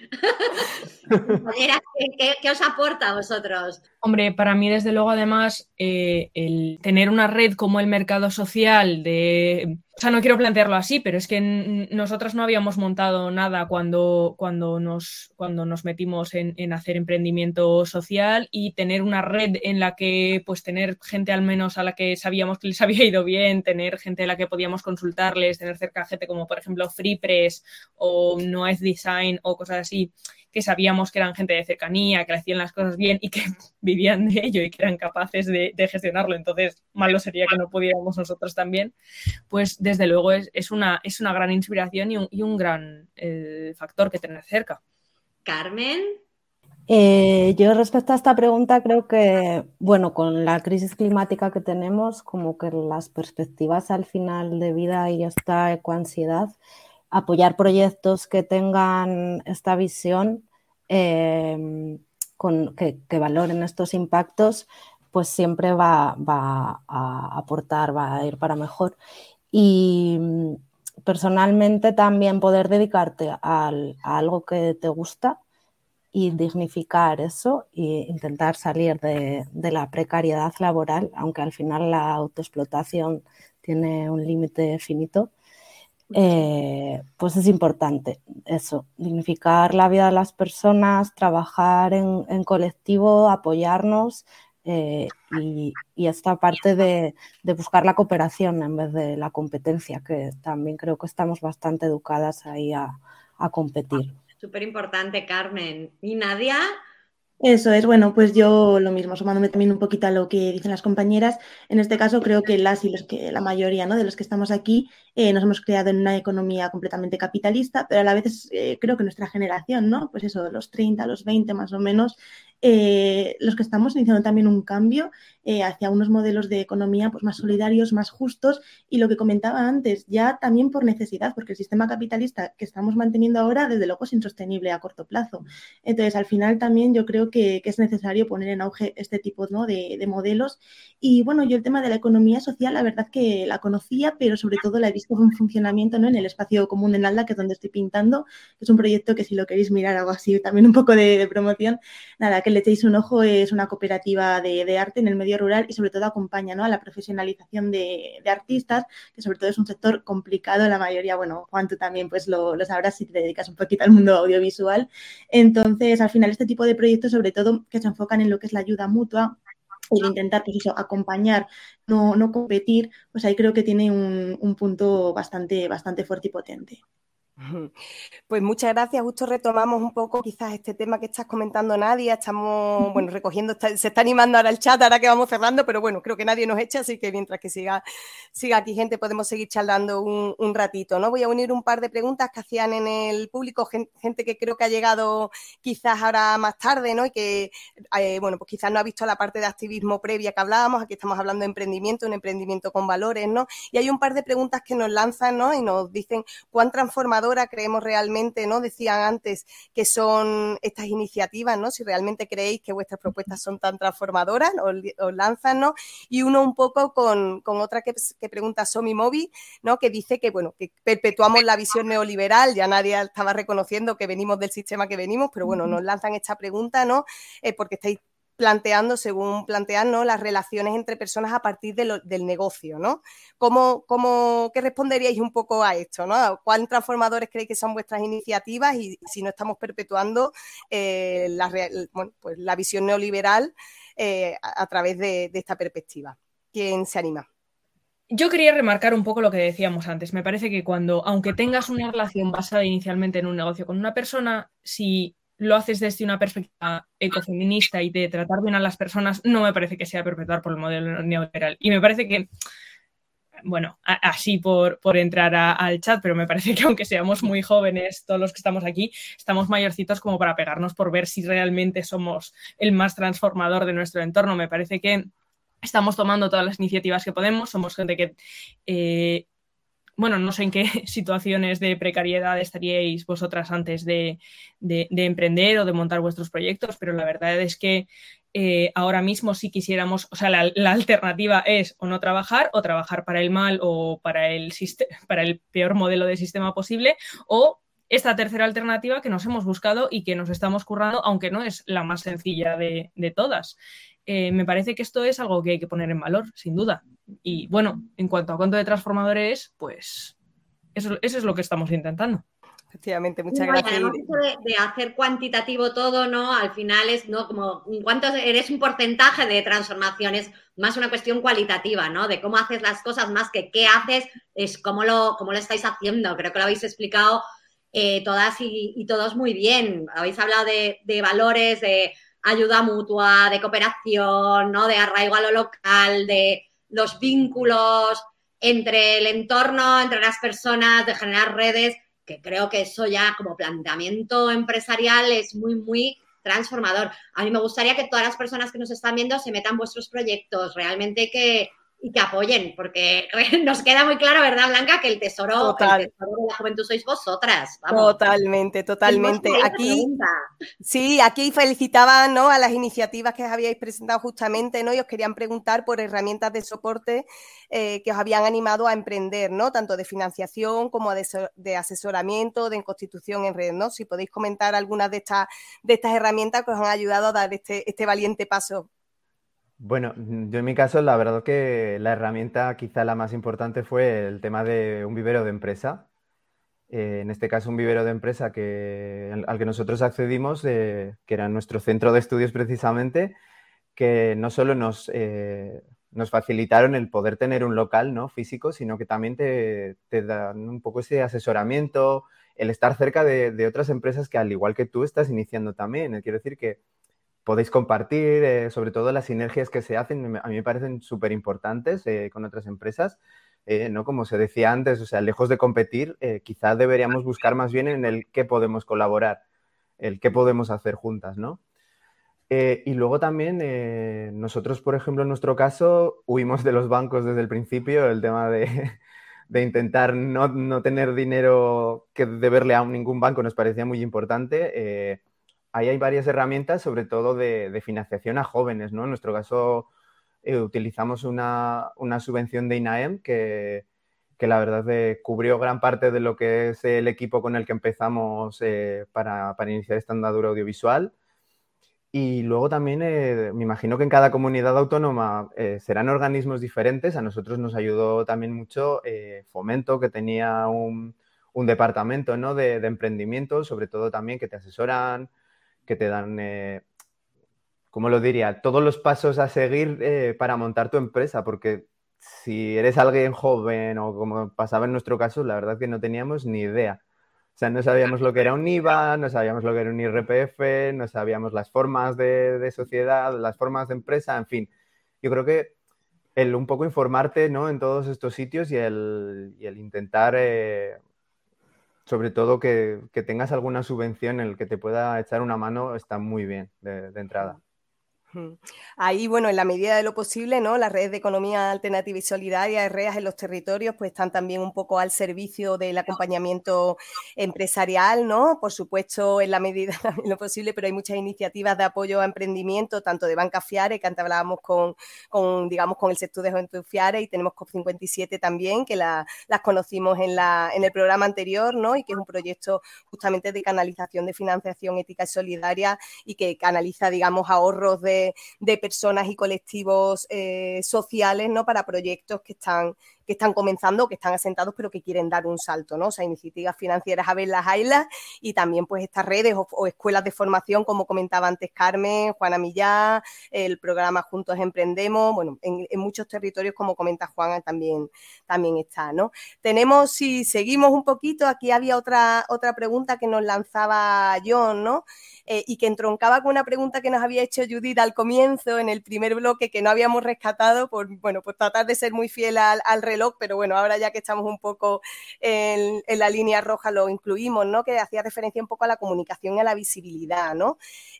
¿Qué os aporta a vosotros? Hombre, para mí desde luego además el tener una red como el mercado social o sea, no quiero plantearlo así, pero es que nosotros no habíamos montado nada cuando nos metimos en hacer emprendimiento social, y tener una red en la que pues tener gente al menos a la que sabíamos que les había ido bien, tener gente a la que podíamos consultarles, tener cerca gente como por ejemplo FreePress o Noise Design o cosas así, que sabíamos que eran gente de cercanía, que le hacían las cosas bien y que vivían de ello y que eran capaces de gestionarlo. Entonces, malo sería que no pudiéramos nosotros también. Pues desde luego es una gran inspiración y un gran factor que tener cerca. Carmen. Yo respecto a esta pregunta creo que, bueno, con la crisis climática que tenemos, como que las perspectivas al final de vida y esta ecoansiedad, apoyar proyectos que tengan esta visión, que valoren estos impactos, pues siempre va a aportar, va a ir para mejor. Y personalmente también poder dedicarte a algo que te gusta y dignificar eso e intentar salir de la precariedad laboral, aunque al final la autoexplotación tiene un límite finito. Pues es importante eso, dignificar la vida de las personas, trabajar en colectivo, apoyarnos y esta parte de buscar la cooperación en vez de la competencia, que también creo que estamos bastante educadas ahí a competir. Súper importante, Carmen. ¿Y Nadia? Eso es, bueno, pues yo lo mismo, sumándome también un poquito a lo que dicen las compañeras. En este caso creo que la mayoría, ¿no?, de los que estamos aquí nos hemos creado en una economía completamente capitalista, pero a la vez creo que nuestra generación, ¿no?, pues eso, los 30, los 20 más o menos, los que estamos iniciando también un cambio hacia unos modelos de economía pues más solidarios, más justos, y lo que comentaba antes, ya también por necesidad, porque el sistema capitalista que estamos manteniendo ahora desde luego es insostenible a corto plazo. Entonces, al final también yo creo que es necesario poner en auge este tipo, ¿no?, de modelos. Y bueno, yo el tema de la economía social, la verdad que la conocía, pero sobre todo la he visto en funcionamiento, ¿no?, en el espacio común en Alda, que es donde estoy pintando, que es un proyecto que si lo queréis mirar algo así, también un poco de promoción, nada, que le echéis un ojo. Es una cooperativa de arte en el medio rural y sobre todo acompaña, ¿no?, a la profesionalización de artistas, que sobre todo es un sector complicado, la mayoría, bueno, Juan, tú también pues lo sabrás si te dedicas un poquito al mundo audiovisual. Entonces, al final este tipo de proyectos, sobre todo que se enfocan en lo que es la ayuda mutua, el intentar, pues eso, acompañar, no competir, pues ahí creo que tiene un punto bastante fuerte y potente. Pues muchas gracias. Justo retomamos un poco quizás este tema que estás comentando, Nadia. Estamos, bueno, recogiendo, se está animando ahora el chat, ahora que vamos cerrando, pero bueno, creo que nadie nos echa, así que mientras que siga aquí gente, podemos seguir charlando un ratito, ¿no? Voy a unir un par de preguntas que hacían en el público, gente que creo que ha llegado quizás ahora más tarde, ¿no? Y que, bueno, pues quizás no ha visto la parte de activismo previa que hablábamos. Aquí estamos hablando de emprendimiento, un emprendimiento con valores, ¿no? Y hay un par de preguntas que nos lanzan, ¿no? Y nos dicen cuán transformadora creemos realmente, ¿no? Decían antes que son estas iniciativas, ¿no? Si realmente creéis que vuestras propuestas son tan transformadoras, os lanzan, ¿no? Y uno un poco con otra que pregunta Somi Mobi, ¿no? Que dice que, bueno, que perpetuamos la visión neoliberal, ya nadie estaba reconociendo que venimos del sistema que venimos, pero bueno, nos lanzan esta pregunta, ¿no? Porque estáis planteando, según plantean, ¿no? Las relaciones entre personas a partir del negocio, ¿no? ¿Qué responderíais un poco a esto, ¿no? ¿Cuán transformadores creéis que son vuestras iniciativas y si no estamos perpetuando la visión neoliberal a través de esta perspectiva? ¿Quién se anima? Yo quería remarcar un poco lo que decíamos antes. Me parece que aunque tengas una relación basada inicialmente en un negocio con una persona, si lo haces desde una perspectiva ecofeminista y de tratar bien a las personas, no me parece que sea perpetuar por el modelo neoliberal. Y me parece que, bueno, así por entrar al chat, pero me parece que aunque seamos muy jóvenes, todos los que estamos aquí, estamos mayorcitos como para pegarnos por ver si realmente somos el más transformador de nuestro entorno. Me parece que estamos tomando todas las iniciativas que podemos, somos gente que... bueno, no sé en qué situaciones de precariedad estaríais vosotras antes de emprender o de montar vuestros proyectos, pero la verdad es que ahora mismo si quisiéramos, o sea, la alternativa es o no trabajar o trabajar para el mal o para el peor modelo de sistema posible, o esta tercera alternativa que nos hemos buscado y que nos estamos currando, aunque no es la más sencilla de todas. Me parece que esto es algo que hay que poner en valor, sin duda. Y bueno, en cuanto a cuánto de transformadores, pues eso es lo que estamos intentando. Efectivamente, muchas gracias. Además, eso de hacer cuantitativo todo, ¿no? Al final es, ¿no? Como cuánto eres un porcentaje de transformaciones, más una cuestión cualitativa, ¿no? De cómo haces las cosas, más que qué haces, es cómo lo estáis haciendo. Creo que lo habéis explicado todas y todos muy bien. Habéis hablado de valores, de ayuda mutua, de cooperación, ¿no? De arraigo a lo local, de los vínculos entre el entorno, entre las personas, de generar redes, que creo que eso ya como planteamiento empresarial es muy, muy transformador. A mí me gustaría que todas las personas que nos están viendo se metan en vuestros proyectos, realmente que apoyen, porque nos queda muy claro, ¿verdad, Blanca? Que el tesoro de la juventud sois vosotras. Vamos. Totalmente. Aquí felicitaban, ¿no? A las iniciativas que os habíais presentado justamente, ¿no? Y os querían preguntar por herramientas de soporte que os habían animado a emprender, ¿no? Tanto de financiación como de asesoramiento, de constitución en red, ¿no? Si podéis comentar algunas de estas herramientas que os han ayudado a dar este valiente paso. Bueno, yo en mi caso la verdad que la herramienta quizá la más importante fue el tema de un vivero de empresa. En este caso un vivero de empresa al que nosotros accedimos, que era nuestro centro de estudios precisamente, que no solo nos facilitaron el poder tener un local, ¿no? Físico, sino que también te dan un poco ese asesoramiento, el estar cerca de otras empresas que al igual que tú estás iniciando también. Quiero decir que podéis compartir, sobre todo las sinergias que se hacen, a mí me parecen súper importantes con otras empresas, ¿no? Como se decía antes, o sea, lejos de competir, quizás deberíamos buscar más bien en el qué podemos colaborar, el qué podemos hacer juntas, ¿no? Y luego también nosotros, por ejemplo, en nuestro caso, huimos de los bancos desde el principio, el tema de intentar no tener dinero que deberle a ningún banco nos parecía muy importante. Ahí hay varias herramientas, sobre todo de financiación a jóvenes, ¿no? En nuestro caso utilizamos una subvención de INAEM que la verdad cubrió gran parte de lo que es el equipo con el que empezamos para iniciar esta andadura audiovisual. Y luego también me imagino que en cada comunidad autónoma serán organismos diferentes. A nosotros nos ayudó también mucho Fomento, que tenía un departamento, ¿no? de emprendimiento, sobre todo también que te asesoran, que te dan, ¿cómo lo diría? Todos los pasos a seguir para montar tu empresa, porque si eres alguien joven o como pasaba en nuestro caso, la verdad que no teníamos ni idea. O sea, no sabíamos lo que era un IVA, no sabíamos lo que era un IRPF, no sabíamos las formas de sociedad, las formas de empresa, en fin. Yo creo que el un poco informarte, ¿no?, en todos estos sitios y el intentar, sobre todo, que tengas alguna subvención en el que te pueda echar una mano, está muy bien de entrada. Ahí, bueno, en la medida de lo posible, ¿no?, las redes de economía alternativa y solidaria, REAs en los territorios, pues están también un poco al servicio del acompañamiento empresarial, ¿no? Por supuesto, en la medida de lo posible, pero hay muchas iniciativas de apoyo a emprendimiento, tanto de Banca Fiare, que antes hablábamos con el sector de Juventud Fiare, y tenemos COP57 también, que las conocimos en el programa anterior, ¿no?, y que es un proyecto justamente de canalización de financiación ética y solidaria y que canaliza, digamos, ahorros de personas y colectivos sociales, ¿no?, para proyectos que están comenzando, que están asentados, pero que quieren dar un salto, ¿no? O sea, iniciativas financieras a ver las haylas, y también pues estas redes o escuelas de formación, como comentaba antes Carmen, Juana Millán, el programa Juntos Emprendemos, bueno, en muchos territorios, como comenta Juana, también está, ¿no? Tenemos, si seguimos un poquito, aquí había otra pregunta que nos lanzaba John, ¿no? Y que entroncaba con una pregunta que nos había hecho Judith al comienzo, en el primer bloque, que no habíamos rescatado por tratar de ser muy fiel al reloj, pero bueno, ahora ya que estamos un poco en la línea roja lo incluimos, ¿no?, que hacía referencia un poco a la comunicación y a la visibilidad, ¿no?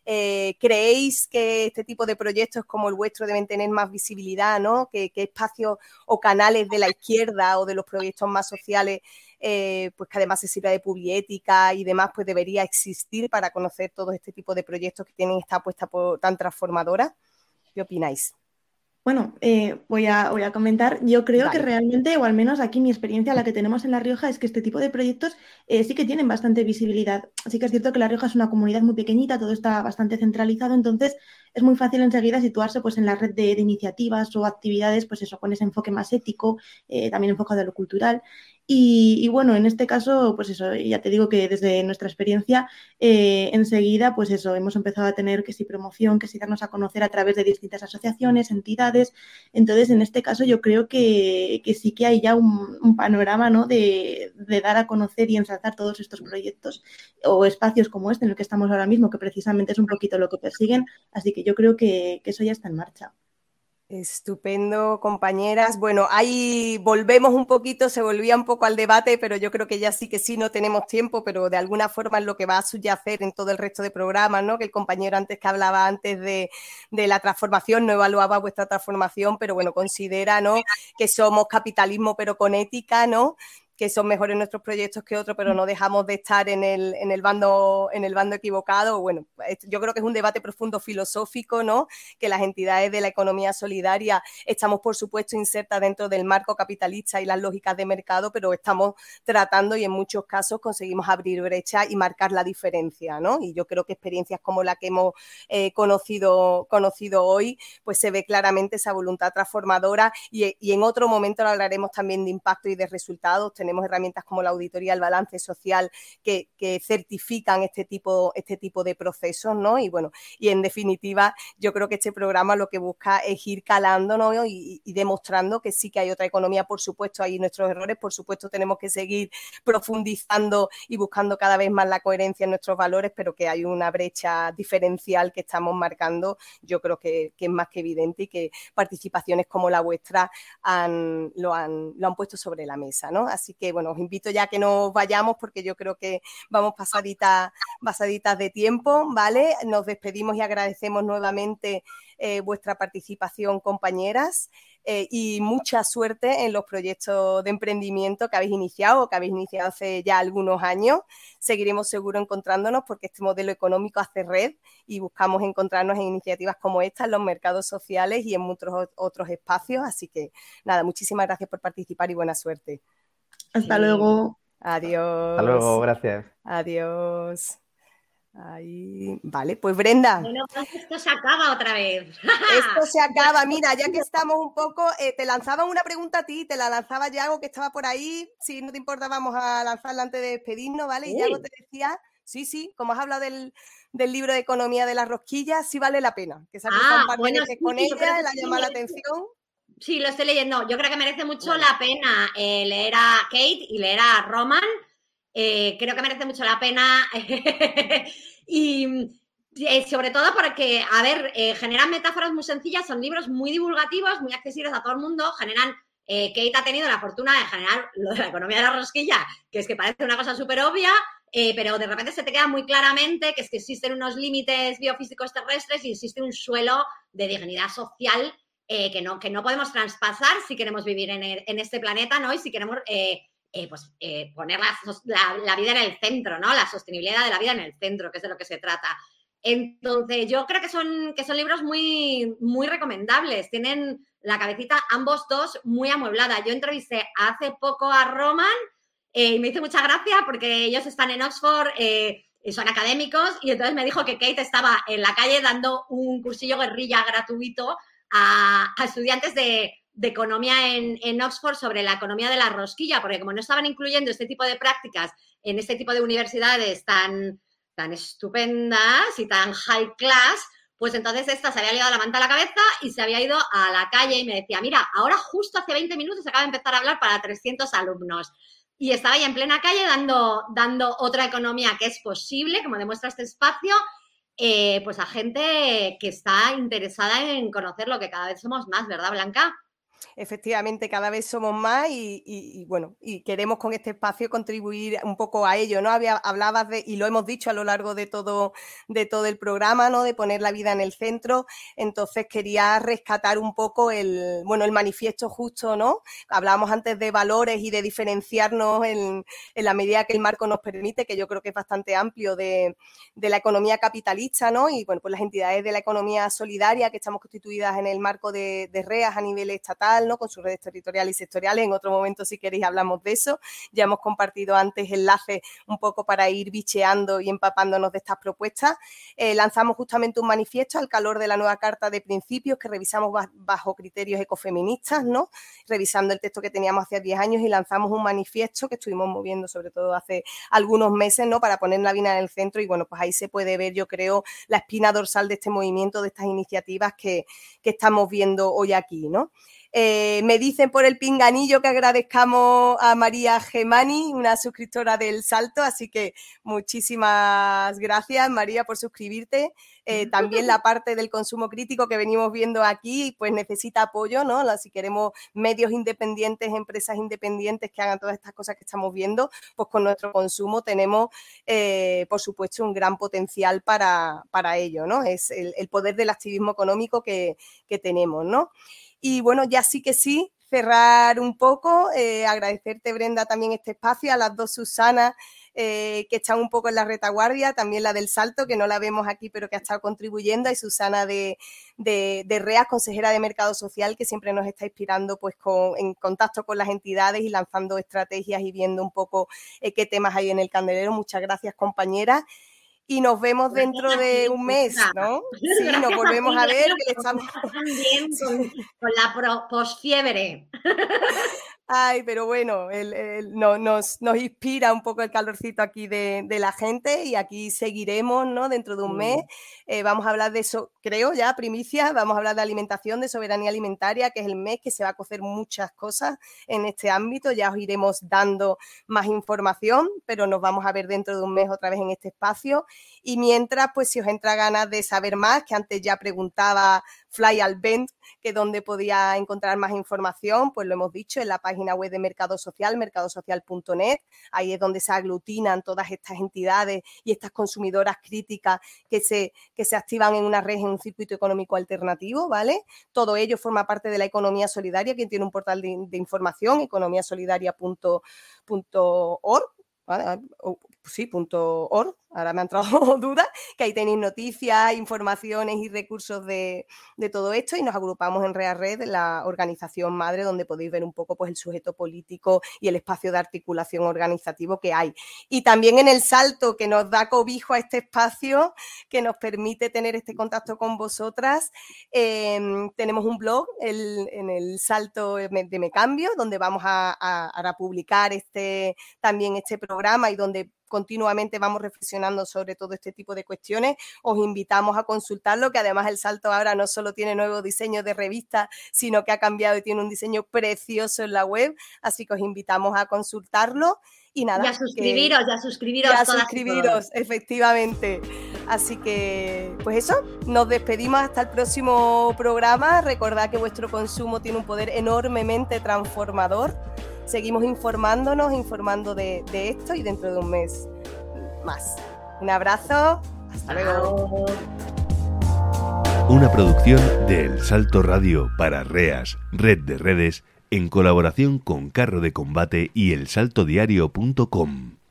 ¿Creéis que este tipo de proyectos como el vuestro deben tener más visibilidad, ¿no? ¿Qué espacios o canales de la izquierda o de los proyectos más sociales, pues que además se sirva de publiética y demás, pues debería existir para conocer todo este tipo de proyectos que tienen esta apuesta tan transformadora? ¿Qué opináis? Bueno, voy a comentar. Yo creo que realmente, o al menos aquí mi experiencia, la que tenemos en La Rioja, es que este tipo de proyectos sí que tienen bastante visibilidad. Sí que es cierto que La Rioja es una comunidad muy pequeñita, todo está bastante centralizado, entonces es muy fácil enseguida situarse pues en la red de iniciativas o actividades, pues eso, con ese enfoque más ético, también enfocado a lo cultural. Y bueno, en este caso, pues eso, ya te digo que desde nuestra experiencia, enseguida, pues eso, hemos empezado a tener que si promoción, que si darnos a conocer a través de distintas asociaciones, entidades. Entonces, en este caso, yo creo que sí que hay ya un panorama, ¿no?, de dar a conocer y ensalzar todos estos proyectos o espacios como este en el que estamos ahora mismo, que precisamente es un poquito lo que persiguen. Así que yo creo que eso ya está en marcha. Estupendo, compañeras. Bueno, ahí volvemos un poquito, se volvía un poco al debate, pero yo creo que ya sí no tenemos tiempo, pero de alguna forma es lo que va a subyacer en todo el resto de programas, ¿no? Que el compañero antes que hablaba antes de la transformación, no evaluaba vuestra transformación, pero bueno, considera, ¿no?, que somos capitalismo pero con ética, ¿no?, que son mejores nuestros proyectos que otros, pero no dejamos de estar en el bando equivocado. Bueno, yo creo que es un debate profundo filosófico, ¿no?, que las entidades de la economía solidaria estamos, por supuesto, insertas dentro del marco capitalista y las lógicas de mercado, pero estamos tratando y en muchos casos conseguimos abrir brecha y marcar la diferencia, ¿no? Y yo creo que experiencias como la que hemos conocido hoy, pues se ve claramente esa voluntad transformadora, y en otro momento hablaremos también de impacto y de resultados. Tenemos herramientas como la auditoría, el balance social, que certifican este tipo de procesos, ¿no? Y bueno, y en definitiva, yo creo que este programa lo que busca es ir calando, ¿no?, y demostrando que sí que hay otra economía. Por supuesto, hay nuestros errores, por supuesto tenemos que seguir profundizando y buscando cada vez más la coherencia en nuestros valores, pero que hay una brecha diferencial que estamos marcando, yo creo que es más que evidente, y que participaciones como la vuestra lo han puesto sobre la mesa, ¿no? Así que, bueno, os invito ya a que nos vayamos, porque yo creo que vamos pasaditas de tiempo, ¿vale? Nos despedimos y agradecemos nuevamente vuestra participación, compañeras, y mucha suerte en los proyectos de emprendimiento que habéis iniciado hace ya algunos años. Seguiremos seguro encontrándonos, porque este modelo económico hace red y buscamos encontrarnos en iniciativas como esta, en los mercados sociales y en muchos otros espacios. Así que, nada, muchísimas gracias por participar y buena suerte. Hasta luego. Adiós. Hasta luego, gracias. Adiós. Ahí. Vale, pues Brenda. Bueno, pues esto se acaba otra vez. Esto se acaba. Mira, ya que estamos un poco, te lanzaba una pregunta a ti, te la lanzaba Yago, que estaba por ahí. Si no te importa, vamos a lanzarla antes de despedirnos, ¿vale? Y Yago te decía, sí, como has hablado del libro de economía de las rosquillas, sí vale la pena. Que se ha cruzado un par de veces con ella, la llama la atención. Sí, lo estoy leyendo. Yo creo que merece mucho la pena leer a Kate y leer a Roman. Creo que merece mucho la pena y sobre todo porque, a ver, generan metáforas muy sencillas, son libros muy divulgativos, muy accesibles a todo el mundo, generan... Kate ha tenido la fortuna de generar lo de la economía de la rosquilla, que es que parece una cosa súper obvia, pero de repente se te queda muy claramente que es que existen unos límites biofísicos terrestres y existe un suelo de dignidad social que no podemos traspasar si queremos vivir en este planeta, ¿no? Y si queremos poner la vida en el centro, ¿no? La sostenibilidad de la vida en el centro, que es de lo que se trata. Entonces, yo creo que son libros muy, muy recomendables. Tienen la cabecita, ambos dos, muy amueblada. Yo entrevisté hace poco a Roman y me hizo mucha gracia porque ellos están en Oxford, son académicos, y entonces me dijo que Kate estaba en la calle dando un cursillo guerrilla gratuito a estudiantes de economía en Oxford sobre la economía de la rosquilla, porque como no estaban incluyendo este tipo de prácticas en este tipo de universidades tan estupendas y tan high class, pues entonces esta se había liado la manta a la cabeza y se había ido a la calle y me decía, mira, ahora justo hace 20 minutos acaba de empezar a hablar para 300 alumnos. Y estaba ya en plena calle dando otra economía que es posible, como demuestra este espacio, pues a gente que está interesada en conocer lo que cada vez somos más, ¿verdad, Blanca? Efectivamente, cada vez somos más y bueno, y queremos con este espacio contribuir un poco a ello, ¿no? Hablabas de, y lo hemos dicho a lo largo de todo el programa, ¿no? De poner la vida en el centro. Entonces quería rescatar un poco el manifiesto justo, ¿no? Hablábamos antes de valores y de diferenciarnos en la medida que el marco nos permite, que yo creo que es bastante amplio de la economía capitalista, ¿no? Y bueno, pues las entidades de la economía solidaria que estamos constituidas en el marco de REAS a nivel estatal, ¿no? Con sus redes territoriales y sectoriales. En otro momento, si queréis, hablamos de eso. Ya hemos compartido antes enlaces un poco para ir bicheando y empapándonos de estas propuestas. Lanzamos justamente un manifiesto al calor de la nueva Carta de Principios que revisamos bajo criterios ecofeministas, ¿no? Revisando el texto que teníamos hace 10 años y lanzamos un manifiesto que estuvimos moviendo sobre todo hace algunos meses, ¿no? Para poner la vida en el centro y bueno, pues ahí se puede ver, yo creo, la espina dorsal de este movimiento, de estas iniciativas que estamos viendo hoy aquí, ¿no? Me dicen por el pinganillo que agradezcamos a María Gemani, una suscriptora del Salto, así que muchísimas gracias, María, por suscribirte. También la parte del consumo crítico que venimos viendo aquí, pues necesita apoyo, ¿no? Si queremos medios independientes, empresas independientes que hagan todas estas cosas que estamos viendo, pues con nuestro consumo tenemos, por supuesto, un gran potencial para ello, ¿no? Es el poder del activismo económico que tenemos, ¿no? Y bueno, ya sí que sí, cerrar un poco, agradecerte, Brenda, también este espacio, a las dos Susanas que están un poco en la retaguardia, también la del Salto, que no la vemos aquí, pero que ha estado contribuyendo, y Susana de REAS, consejera de Mercado Social, que siempre nos está inspirando pues en contacto con las entidades y lanzando estrategias y viendo un poco qué temas hay en el candelero. Muchas gracias, compañeras. Y nos vemos dentro de un mes, ¿no? Sí, nos volvemos a ver. Que estamos también con la posfiebre. Ay, pero bueno, nos inspira un poco el calorcito aquí de la gente y aquí seguiremos, ¿no? Dentro de un mes vamos a hablar de eso, creo ya, primicia, vamos a hablar de alimentación, de soberanía alimentaria, que es el mes que se va a cocer muchas cosas en este ámbito. Ya os iremos dando más información, pero nos vamos a ver dentro de un mes otra vez en este espacio. Y mientras, pues si os entra ganas de saber más, que antes ya preguntaba Fly al Vent, que dónde podía encontrar más información, pues lo hemos dicho, en la página web de Mercado Social, mercadosocial.net. Ahí es donde se aglutinan todas estas entidades y estas consumidoras críticas que se activan en una red, en un circuito económico alternativo, ¿vale? Todo ello forma parte de la economía solidaria, quien tiene un portal de información, economiasolidaria.org, ¿vale? Sí, .org, ahora me han entrado dudas, que ahí tenéis noticias, informaciones y recursos de todo esto, y nos agrupamos en Red, la organización madre, donde podéis ver un poco pues el sujeto político y el espacio de articulación organizativo que hay. Y también en el Salto, que nos da cobijo a este espacio, que nos permite tener este contacto con vosotras. Tenemos un blog en el Salto de Me Cambio, donde vamos a publicar también este programa y donde continuamente vamos reflexionando reflexionando sobre todo este tipo de cuestiones. Os invitamos a consultarlo, que además El Salto ahora no solo tiene nuevo diseño de revista, sino que ha cambiado y tiene un diseño precioso en la web, así que os invitamos a consultarlo. Y nada, y a suscribiros, efectivamente. Así que, pues eso, nos despedimos hasta el próximo programa. Recordad que vuestro consumo tiene un poder enormemente transformador. Seguimos informando de esto y dentro de un mes más. Un abrazo, hasta luego. Una producción de El Salto Radio para REAS, Red de Redes, en colaboración con Carro de Combate y elsaltodiario.com.